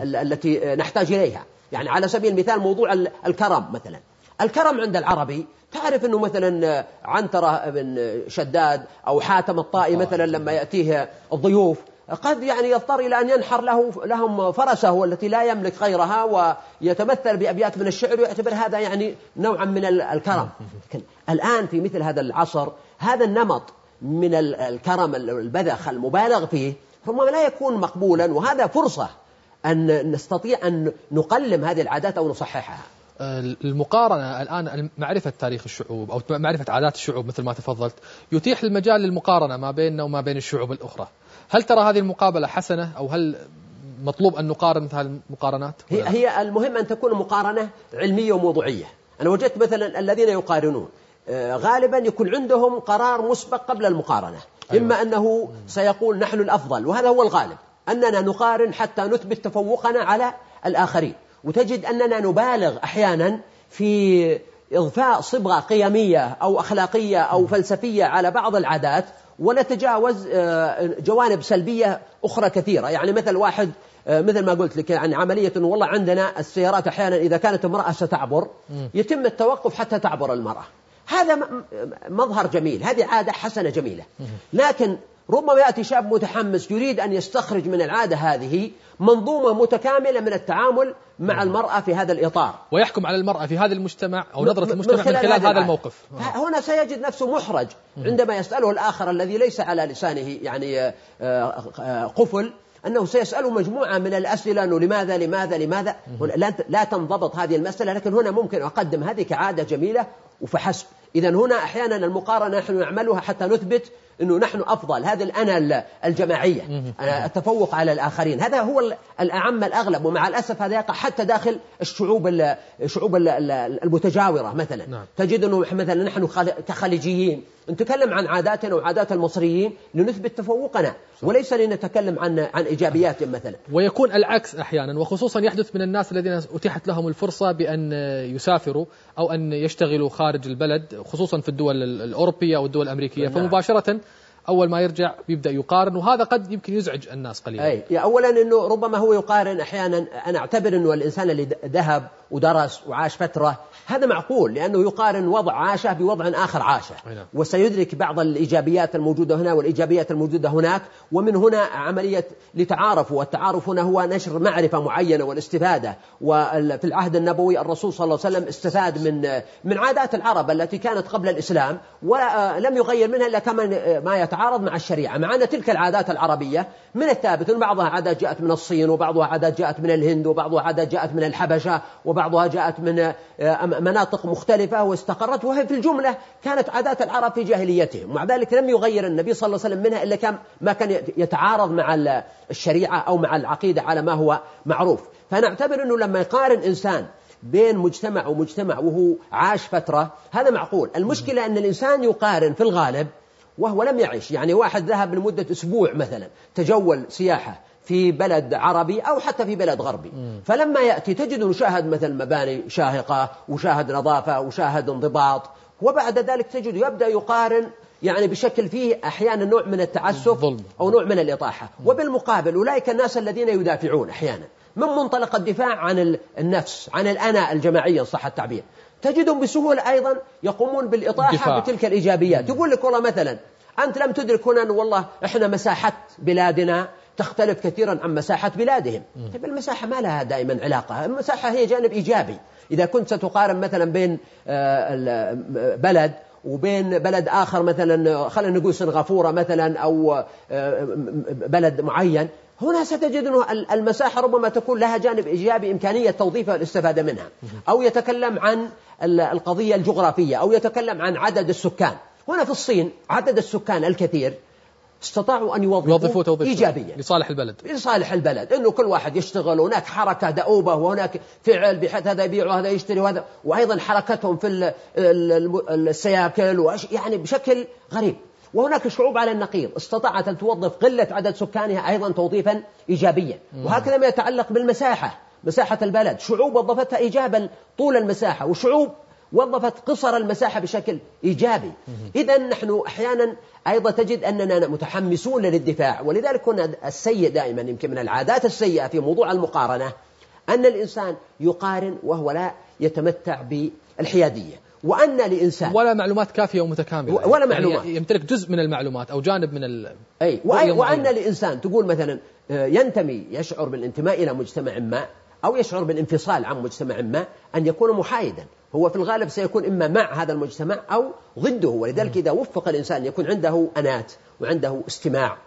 التي نحتاج إليها. يعني على سبيل المثال موضوع الكرم مثلا. الكرم عند العربي تعرف أنه مثلا عنترة بن شداد أو حاتم الطائي مثلا لما يأتيه الضيوف قد يعني يضطر إلى أن ينحر له لهم فرسه التي لا يملك غيرها، ويتمثل بأبيات من الشعر ويعتبر هذا يعني نوعا من الكرم. الآن في مثل هذا العصر هذا النمط من الكرم البذخ المبالغ فيه ربما لا يكون مقبولا، وهذا فرصة أن نستطيع أن نقلم هذه العادات أو نصححها. المقارنة الآن، معرفة تاريخ الشعوب أو معرفة عادات الشعوب مثل ما تفضلت يتيح المجال للمقارنة ما بيننا وما بين الشعوب الأخرى. هل ترى هذه المقابلة حسنة، أو هل مطلوب أن نقارن مثل هذه المقارنات؟ هي, هي المهم أن تكون مقارنة علمية وموضوعية. أنا وجدت مثلا الذين يقارنون غالبا يكون عندهم قرار مسبق قبل المقارنة. أيوة. إما أنه سيقول نحن الأفضل، وهذا هو الغالب، أننا نقارن حتى نثبت تفوقنا على الآخرين. وتجد أننا نبالغ أحيانا في إضفاء صبغة قيمية أو أخلاقية أو فلسفية على بعض العادات، ونتجاوز جوانب سلبية أخرى كثيرة. يعني مثل واحد مثل ما قلت لك يعني عملية أنه والله عندنا السيارات أحيانا إذا كانت امرأة ستعبر يتم التوقف حتى تعبر المرأة. هذا مظهر جميل، هذه عادة حسنة جميلة، لكن ربما يأتي شاب متحمس يريد أن يستخرج من العادة هذه منظومة متكاملة من التعامل مع المرأة في هذا الإطار، ويحكم على المرأة في هذا المجتمع أو نظرة المجتمع من خلال, من خلال هذا, هذا الموقف. هنا سيجد نفسه محرج عندما يسأله الآخر الذي ليس على لسانه يعني قفل، أنه سيسأله مجموعة من الأسئلة أنه لماذا لماذا لماذا لا تنضبط هذه المسألة. لكن هنا ممكن أقدم هذه كعادة جميلة وفحسب. إذن هنا أحيانا المقارنة نحن نعملها حتى نثبت أنه نحن أفضل، هذا الأنا الجماعية، التفوق على الآخرين، هذا هو الأعم الأغلب. ومع الأسف هذا يقع حتى داخل الشعوب الشعوب المتجاورة مثلا. نعم. تجد أنه مثلا نحن كخليجيين نتكلم عن عاداتنا وعادات المصريين لنثبت تفوقنا وليس لنتكلم عن عن إيجابيات مثلا. ويكون العكس أحيانا، وخصوصا يحدث من الناس الذين أتيحت لهم الفرصة بأن يسافروا أو أن يشتغلوا خارج البلد، خصوصا في الدول الأوروبية أو الدول الأمريكية. نعم. فمباشرة أول ما يرجع يبدأ يقارن، وهذا قد يمكن يزعج الناس قليلا. أي أولا أنه ربما هو يقارن أحيانا. أنا أعتبر أنه الإنسان اللي ذهب ودرس وعاش فترة، هذا معقول، لأنه يقارن وضع عاشه بوضع آخر عاشه، وسيدرك بعض الإيجابيات الموجودة هنا والإيجابيات الموجودة هناك، ومن هنا عملية لتعارف، والتعارف هنا هو نشر معرفة معينة والاستفادة. وفي العهد النبوي الرسول صلى الله عليه وسلم استفاد من من عادات العرب التي كانت قبل الإسلام ولم يغير منها إلا كما ما يتعارض مع الشريعة، مع أن تلك العادات العربية من الثابت أن بعضها عادات جاءت من الصين، وبعضها عادات جاءت من الهند، وبعضها عادات جاءت من الحبشة، وبعضها جاءت من مناطق مختلفة واستقرت، وهي في الجملة كانت عادات العرب في جاهليتهم، ومع ذلك لم يغير النبي صلى الله عليه وسلم منها إلا كم ما كان يتعارض مع الشريعة أو مع العقيدة على ما هو معروف. فنعتبر أنه لما يقارن إنسان بين مجتمع ومجتمع وهو عاش فترة هذا معقول. المشكلة أن الإنسان يقارن في الغالب وهو لم يعيش، يعني واحد ذهب لمدة أسبوع مثلا تجول سياحة في بلد عربي أو حتى في بلد غربي، فلما يأتي تجد نشاهد مثل مباني شاهقة وشاهد نظافة وشاهد انضباط، وبعد ذلك تجد يبدأ يقارن يعني بشكل فيه أحيانا نوع من التعسف أو نوع من الإطاحة. وبالمقابل أولئك الناس الذين يدافعون أحيانا من منطلق الدفاع عن النفس، عن الأنا الجماعية صح التعبير، تجدهم بسهولة أيضا يقومون بالإطاحة الدفاع بتلك الإيجابيات. يقول لك والله مثلا أنت لم تدرك هنا أن والله إحنا مساحة بلادنا تختلف كثيرا عن مساحة بلادهم. طيب المساحة ما لها دائما علاقة، المساحة هي جانب إيجابي. إذا كنت ستقارن مثلا بين بلد وبين بلد آخر مثلا خلينا نقول سنغافورة مثلا أو بلد معين، هنا ستجد أن المساحة ربما تكون لها جانب إيجابي إمكانية توظيفها والاستفادة منها، أو يتكلم عن القضية الجغرافية، أو يتكلم عن عدد السكان. هنا في الصين عدد السكان الكثير استطاعوا أن يوظفوا توظيف إيجابية لصالح البلد، لصالح البلد، إنه كل واحد يشتغل، هناك حركة دؤوبة وهناك فعل بحيث هذا يبيع وهذا يشتري وهذا، وأيضا حركتهم في السياكل يعني بشكل غريب. وهناك شعوب على النقيض استطاعت أن توظف قلة عدد سكانها أيضا توظيفا إيجابيا. وهكذا ما يتعلق بالمساحة، مساحة البلد شعوب وظفتها إيجابا طول المساحة، وشعوب وظفت قصر المساحة بشكل إيجابي. إذا نحن أحيانا أيضا تجد أننا متحمسون للدفاع، ولذلك كنا السيء دائما يمكن من العادات السيئة في موضوع المقارنة أن الإنسان يقارن وهو لا يتمتع بالحيادية، وأن لإنسان ولا معلومات كافية ومتكاملة، ولا معلومات يعني يمتلك جزء من المعلومات أو جانب من ال أي وأن لإنسان تقول مثلا ينتمي يشعر بالانتماء إلى مجتمع ما أو يشعر بالانفصال عن مجتمع ما أن يكون محايدا. هو في الغالب سيكون إما مع هذا المجتمع أو ضده، ولذلك إذا وفق الإنسان يكون عنده أنات وعنده استماع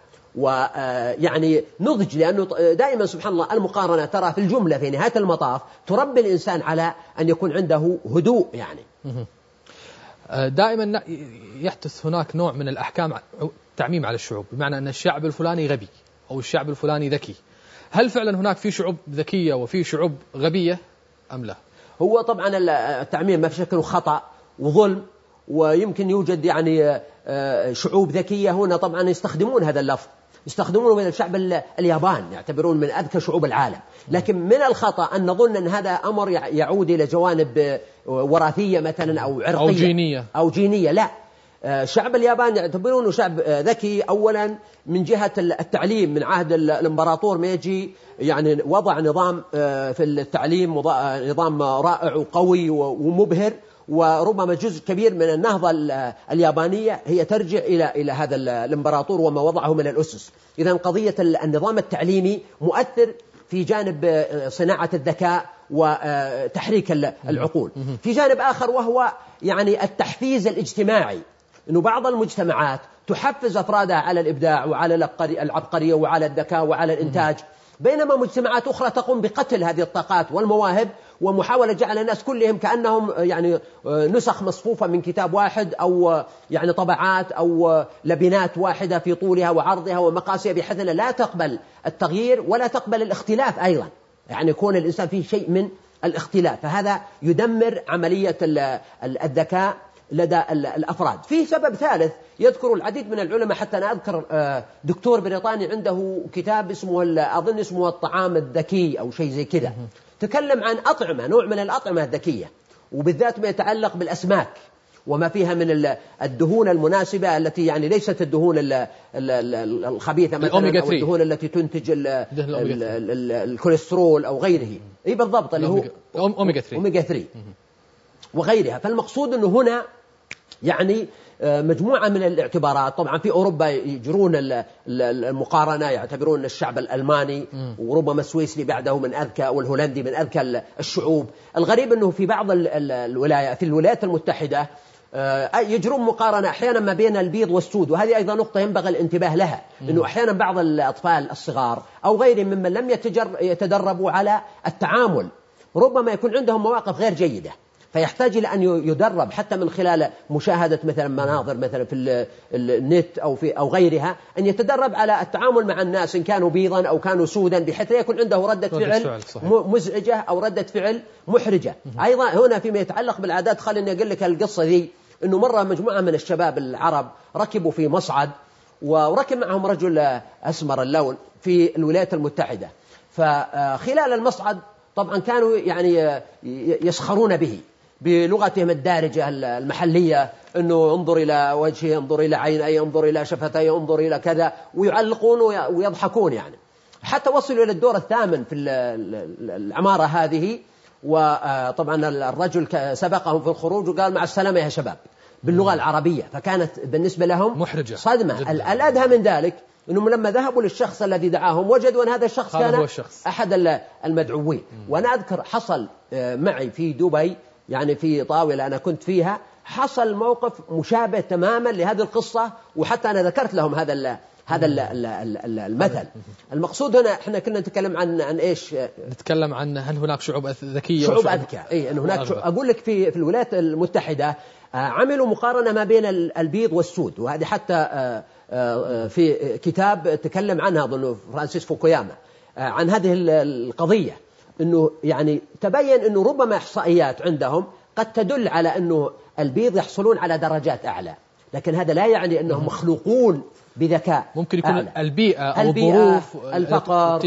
ويعني نضج، لأنه دائما سبحان الله المقارنة ترى في الجملة في نهاية المطاف تربي الإنسان على أن يكون عنده هدوء. يعني دائما يحدث هناك نوع من الأحكام تعميم على الشعوب، بمعنى أن الشعب الفلاني غبي أو الشعب الفلاني ذكي. هل فعلا هناك في شعوب ذكية وفي شعوب غبية أم لا؟ هو طبعا التعميم ما في شك خطأ وظلم، ويمكن يوجد يعني شعوب ذكية هنا طبعا يستخدمون هذا اللفظ، يستخدمونه من الشعب اليابان يعتبرون من أذكى شعوب العالم. لكن من الخطأ أن نظن أن هذا أمر يعود إلى جوانب وراثية مثلا أو عرقية أو جينية, أو جينية. لا، شعب اليابان يعتبرونه شعب ذكي أولا من جهة التعليم، من عهد الإمبراطور ميجي يعني وضع نظام في التعليم نظام رائع وقوي ومبهر، وربما جزء كبير من النهضة اليابانية هي ترجع إلى إلى هذا الإمبراطور وما وضعه من الأسس. إذن قضية النظام التعليمي مؤثر في جانب صناعة الذكاء وتحريك العقول. في جانب آخر وهو يعني التحفيز الاجتماعي، إنه بعض المجتمعات تحفز أفرادها على الإبداع وعلى العبقرية وعلى الذكاء وعلى الإنتاج، بينما مجتمعات أخرى تقوم بقتل هذه الطاقات والمواهب ومحاولة جعل الناس كلهم كأنهم يعني نسخ مصفوفة من كتاب واحد أو يعني طبعات أو لبنات واحدة في طولها وعرضها ومقاسها، بحيث لا تقبل التغيير ولا تقبل الاختلاف أيضا، يعني يكون الإنسان فيه شيء من الاختلاف، فهذا يدمر عملية الذكاء لدى الأفراد. في سبب ثالث يذكر العديد من العلماء، حتى أنا أذكر دكتور بريطاني عنده كتاب اسمه أظن اسمه الطعام الذكي أو شيء زي كذا، تكلم عن أطعمة، نوع من الأطعمة الذكية، وبالذات ما يتعلق بالأسماك وما فيها من الدهون المناسبة التي يعني ليست الدهون الخبيثة مثلا أو الدهون التي تنتج الكوليسترول أو غيره. إيه بالضبط اللي هو أوميجا ثلاثة وغيرها. فالمقصود أنه هنا يعني مجموعة من الاعتبارات. طبعا في أوروبا يجرون المقارنة، يعتبرون الشعب الألماني وربما السويسري بعده من أذكى والهولندي من أذكى الشعوب. الغريب أنه في بعض الولايات في الولايات المتحدة يجرون مقارنة أحيانا ما بين البيض والسود، وهذه أيضا نقطة ينبغي الانتباه لها، أنه أحيانا بعض الأطفال الصغار أو غيرهم ممن لم يتدربوا على التعامل ربما يكون عندهم مواقف غير جيدة، فيحتاج إلى أن يدرب حتى من خلال مشاهدة مثلا مناظر مثلا في النت أو في أو غيرها، أن يتدرب على التعامل مع الناس إن كانوا بيضا أو كانوا سودا، بحيث لا يكون عنده ردة فعل مزعجة أو ردة فعل محرجة. أيضا هنا فيما يتعلق بالعادات، خليني أقول لك القصة ذي، إنه مرة مجموعة من الشباب العرب ركبوا في مصعد وركب معهم رجل أسمر اللون في الولايات المتحدة، فخلال المصعد طبعا كانوا يعني يسخرون به بلغتهم الدارجة المحلية، أنه انظر إلى وجهه، انظر إلى عينيه، انظر إلى شفتيه، انظر إلى كذا، ويعلقون ويضحكون يعني، حتى وصلوا إلى الدور الثامن في العمارة هذه. وطبعا الرجل سبقهم في الخروج وقال مع السلامة يا شباب باللغة العربية، فكانت بالنسبة لهم محرجة صدمة. الأدهى من ذلك أنهم لما ذهبوا للشخص الذي دعاهم وجدوا أن هذا الشخص كان هو الشخص. أحد المدعوين. وأنا أذكر حصل معي في دبي يعني في طاولة أنا كنت فيها، حصل موقف مشابه تماما لهذه القصة، وحتى أنا ذكرت لهم هذا ال هذا ال ال المثل. المقصود هنا إحنا كنا نتكلم عن عن إيش؟ نتكلم عن هل هناك شعوب ذكية شعوب أذكى. إيه، إن هناك شعوب. أقول لك في في الولايات المتحدة عملوا مقارنة ما بين البيض والسود، وهذه حتى في كتاب تكلم عنها أظن فرانسيس فوكوياما عن هذه القضية، إنه يعني تبين إنه ربما إحصائيات عندهم قد تدل على إنه البيض يحصلون على درجات أعلى، لكن هذا لا يعني أنهم مخلوقون بذكاء. ممكن يكون أعلى. البيئة أو البيئة، الظروف، الفقر،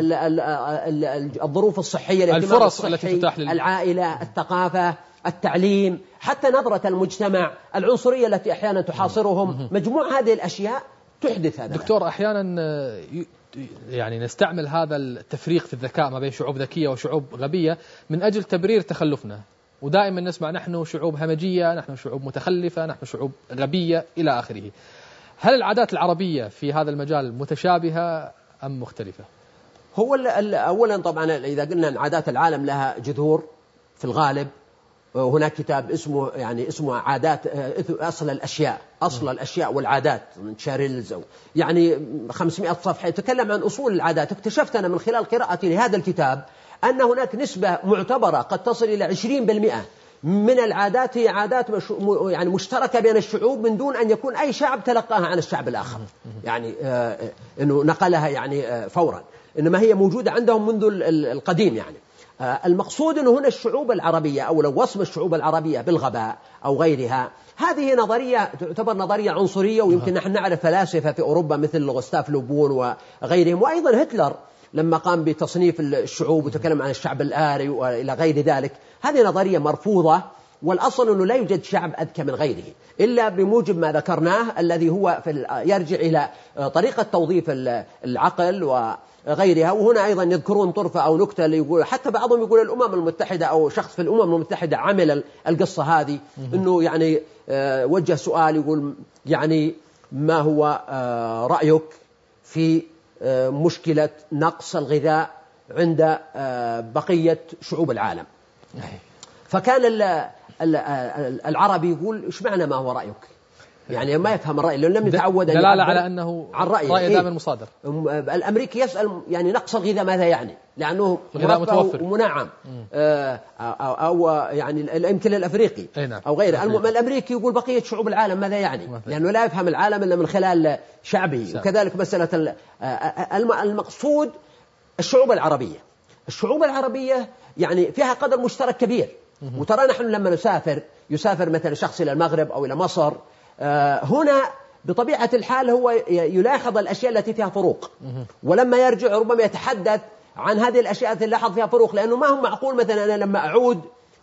الظروف الصحية، الفرص التي تتاح لل... العائلة، الثقافة، التعليم، حتى نظرة المجتمع، العنصرية التي أحيانا تحاصرهم. مجموع هذه الأشياء تحدث هذا. دكتور، أحيانا يعني نستعمل هذا التفريق في الذكاء ما بين شعوب ذكية وشعوب غبية من أجل تبرير تخلفنا، ودائما نسمع نحن شعوب همجية، نحن شعوب متخلفة، نحن شعوب غبية إلى آخره. هل العادات العربية في هذا المجال متشابهة أم مختلفة؟ هو أولا طبعا إذا قلنا أن عادات العالم لها جذور في الغالب، هناك كتاب اسمه يعني اسمه عادات أصل الأشياء أصل الأشياء والعادات من تشارلز، يعني خمسمائة صفحة يتكلم عن أصول العادات. اكتشفت أنا من خلال قراءتي لهذا الكتاب أن هناك نسبة معتبرة قد تصل إلى عشرين بالمئة من العادات هي عادات يعني مشتركة بين الشعوب من دون أن يكون أي شعب تلقاها عن الشعب الآخر، يعني آه إنه نقلها يعني آه فورا، إنما هي موجودة عندهم منذ القديم. يعني آه المقصود أنه هنا الشعوب العربية، أو لو وصف الشعوب العربية بالغباء أو غيرها، هذه نظرية تعتبر نظرية عنصرية. ويمكن نحن نعرف فلاسفة في أوروبا مثل غوستاف لوبون وغيرهم، وأيضا هتلر لما قام بتصنيف الشعوب وتكلم عن الشعب الآري وإلى غير ذلك. هذه نظرية مرفوضة، والأصل أنه لا يوجد شعب أذكى من غيره إلا بموجب ما ذكرناه الذي هو في يرجع إلى طريقة توظيف العقل وغيرها. وهنا أيضا يذكرون طرفة أو نكتة اللي يقول حتى بعضهم يقول الأمم المتحدة أو شخص في الأمم المتحدة عمل القصة هذه، أنه يعني وجه سؤال يقول يعني ما هو رأيك في مشكلة نقص الغذاء عند بقية شعوب العالم؟ فكان العربي يقول إيش معنى ما هو رأيك؟ يعني ما يفهم الرأي لأنه لم يتعود أن دلالة على أنه عن رأيه. رأي دائما مصادر. الأمريكي يسأل يعني نقص الغذاء ماذا يعني؟ لأنه متوفر ومنعم، أو يعني يمكن الأفريقي أو غيره. الأمريكي يقول بقية شعوب العالم ماذا يعني؟ لأنه لا يفهم العالم إلا من خلال شعبه. وكذلك مسألة المقصود الشعوب العربية. الشعوب العربية يعني فيها قدر مشترك كبير. وترى نحن لما نسافر يسافر مثلا شخص إلى المغرب أو إلى مصر، هنا بطبيعة الحال هو يلاحظ الأشياء التي فيها فروق، ولما يرجع ربما يتحدث عن هذه الأشياء التي لاحظ فيها فروق، لأنه ما هو معقول مثلا أنا لما أعود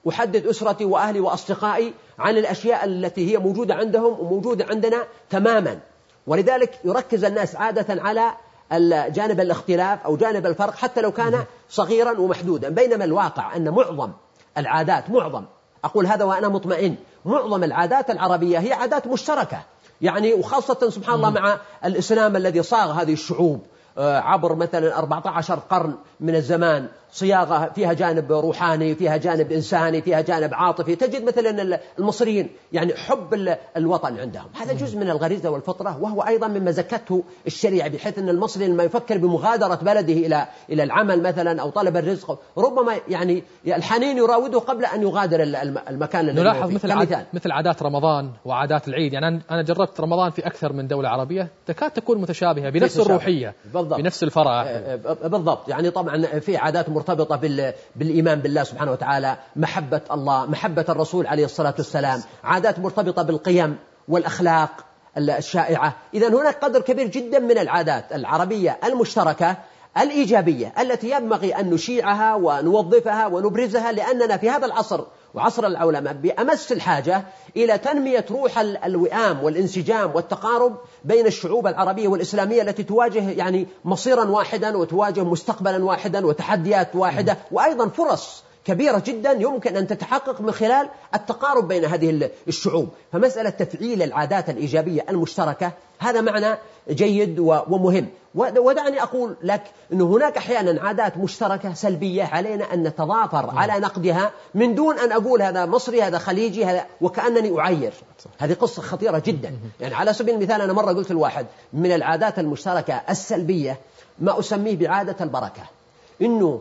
أحدث أسرتي وأهلي وأصدقائي عن الأشياء التي هي موجودة عندهم وموجودة عندنا تماما. ولذلك يركز الناس عادة على جانب الاختلاف أو جانب الفرق حتى لو كان صغيرا ومحدودا، بينما الواقع أن معظم العادات معظم أقول هذا وأنا مطمئن معظم العادات العربية هي عادات مشتركة، يعني وخاصة سبحان الله مع الإسلام الذي صاغ هذه الشعوب عبر مثلا أربعة عشر قرن من الزمان، صياغة فيها جانب روحاني، فيها جانب إنساني، فيها جانب عاطفي. تجد مثلا المصريين يعني حب الوطن عندهم، هذا جزء من الغريزة والفطرة، وهو أيضا مما زكته الشريعة، بحيث أن المصري لما يفكر بمغادرة بلده إلى إلى العمل مثلا أو طلب الرزق ربما يعني الحنين يراوده قبل أن يغادر المكان الذي نلاحظ مثل عاد مثل عادات رمضان وعادات العيد. يعني أنا جربت رمضان في أكثر من دولة عربية تكاد تكون متشابهة بنفس الروحية بالضبط. بنفس الفرح بالضبط. يعني طبعا في عادات مرتبطة بالإيمان بالله سبحانه وتعالى، محبة الله، محبة الرسول عليه الصلاة والسلام، عادات مرتبطة بالقيم والأخلاق الشائعة. إذن هناك قدر كبير جدا من العادات العربية المشتركة الإيجابية التي ينبغي أن نشيعها ونوظفها ونبرزها، لأننا في هذا العصر وعصر العولمة بأمس الحاجة إلى تنمية روح الوئام والانسجام والتقارب بين الشعوب العربية والإسلامية التي تواجه يعني مصيرا واحدا وتواجه مستقبلا واحدا وتحديات واحدة، وأيضا فرص كبيرة جدا يمكن أن تتحقق من خلال التقارب بين هذه الشعوب. فمسألة تفعيل العادات الإيجابية المشتركة هذا معنى جيد ومهم. ودعني أقول لك أن هناك أحيانا عادات مشتركة سلبية علينا أن نتضافر على نقدها من دون أن أقول هذا مصري هذا خليجي هذا وكأنني أعير. هذه قصة خطيرة جدا. يعني على سبيل المثال أنا مرة قلت الواحد من العادات المشتركة السلبية ما أسميه بعادة البركة، إنه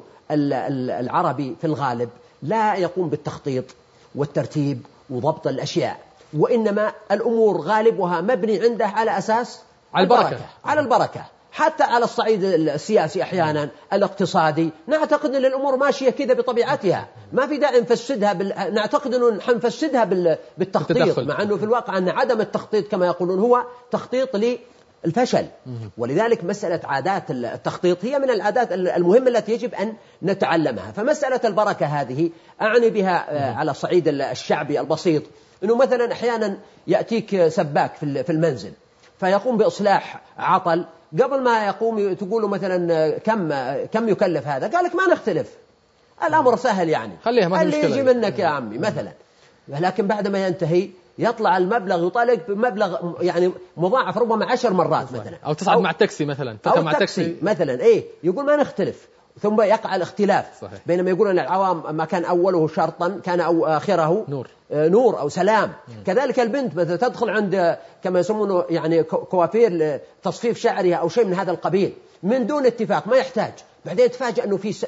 العربي في الغالب لا يقوم بالتخطيط والترتيب وضبط الأشياء، وإنما الأمور غالبها مبني عنده على أساس على البركة، على البركة. حتى على الصعيد السياسي أحيانا الاقتصادي نعتقد أن الأمور ماشية كذا بطبيعتها، ما في داعي نفسدها بال... نعتقد أنه نفسدها بال... بالتخطيط، مع أنه في الواقع أن عدم التخطيط كما يقولون هو تخطيط للفشل. ولذلك مسألة عادات التخطيط هي من العادات المهمة التي يجب أن نتعلمها. فمسألة البركة هذه أعني بها على الصعيد الشعبي البسيط، أنه مثلا أحيانا يأتيك سباك في المنزل فيقوم بإصلاح عطل، قبل ما يقوم تقول له مثلا كم كم يكلف هذا، قال لك ما نختلف، الأمر سهل يعني خليها ما اللي يجي منك يا عمي مثلا. لكن بعد ما ينتهي يطلع المبلغ يطالب بمبلغ يعني مضاعف ربما عشر مرات مثلا، أو تصعد مع التاكسي مثلا، أو مع تاكسي مثلا إيه يقول ما نختلف، ثم يقع الاختلاف. صحيح. بينما يقول أن العوام ما كان أوله شرطا كان أو آخره نور نور أو سلام. م. كذلك البنت مثلا تدخل عند كما يسمونه يعني كوافير تصفيف شعرها أو شيء من هذا القبيل من دون اتفاق، ما يحتاج، بعدين يتفاجأ أنه في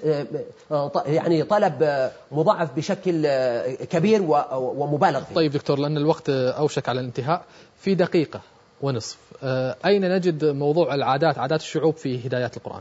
يعني طلب مضاعف بشكل كبير ومبالغ فيه. طيب دكتور، لأن الوقت أوشك على الانتهاء، في دقيقة ونصف أين نجد موضوع العادات عادات الشعوب في هدايات القرآن؟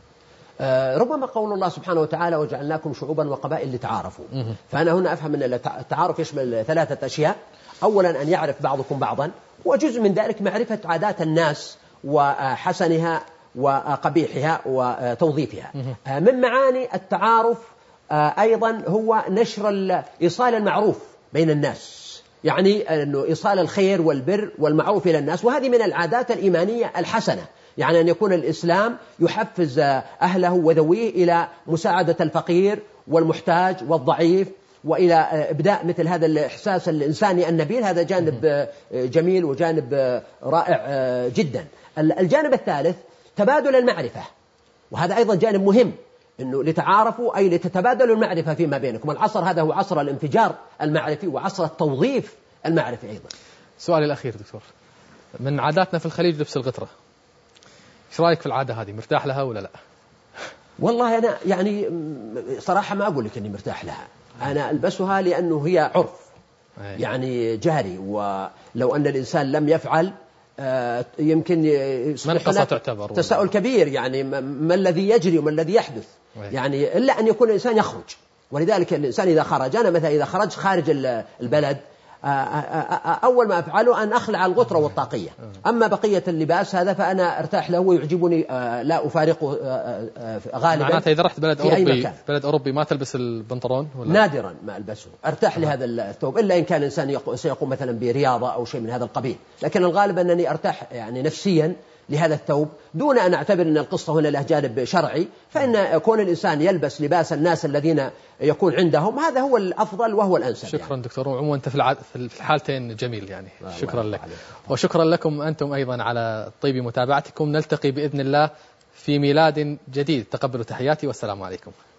ربما قول الله سبحانه وتعالى وجعلناكم شعوبا وقبائل لتعارفوا. فأنا هنا أفهم أن التعارف يشمل ثلاثة أشياء. أولا أن يعرف بعضكم بعضا، وجزء من ذلك معرفة عادات الناس وحسنها وقبيحها وتوظيفها. من معاني التعارف أيضا هو نشر إيصال المعروف بين الناس، يعني أنه إيصال الخير والبر والمعروف إلى الناس، وهذه من العادات الإيمانية الحسنة. يعني أن يكون الإسلام يحفز أهله وذويه إلى مساعدة الفقير والمحتاج والضعيف، وإلى إبداء مثل هذا الإحساس الإنساني النبيل. هذا جانب جميل وجانب رائع جدا. الجانب الثالث تبادل المعرفة، وهذا أيضا جانب مهم، إنه لتعارفوا أي لتتبادلوا المعرفة فيما بينكم. العصر هذا هو عصر الانفجار المعرفي وعصر التوظيف المعرفي أيضا. سؤالي الأخير دكتور، من عاداتنا في الخليج لبس الغترة، ايش رايك في العاده هذه؟ مرتاح لها ولا لا؟ والله انا يعني صراحه ما اقول لك اني مرتاح لها، انا البسها لانه هي عرف يعني جاري، ولو ان الانسان لم يفعل يمكن منقصه تعتبر تساؤل كبير، يعني ما الذي يجري وما الذي يحدث، يعني الا ان يكون الانسان يخرج. ولذلك الانسان اذا خرج، انا مثلا اذا خرج خارج البلد أول ما أفعله أن أخلع الغترة والطاقية. أما بقية اللباس هذا فأنا أرتاح له ويعجبني، لا أفارقه غالبا. معناته إذا رحت بلد أوروبي بلد أوروبي ما تلبس البنطلون ولا؟ نادرا ما ألبسه، أرتاح لهذا الثوب، إلا إن كان إنسان سيقوم مثلا برياضة أو شيء من هذا القبيل، لكن الغالب أنني أرتاح يعني نفسيا لهذا الثوب دون أن أعتبر أن القصة هنا له جانب شرعي. فإن كون الإنسان يلبس لباس الناس الذين يكون عندهم هذا هو الأفضل وهو الأنسب. شكرا يعني. دكتور، عموما أنت في الحالتين جميل يعني. شكرا لك عليك. وشكرا لكم أنتم أيضا على طيب متابعتكم. نلتقي بإذن الله في ميلاد جديد. تقبلوا تحياتي والسلام عليكم.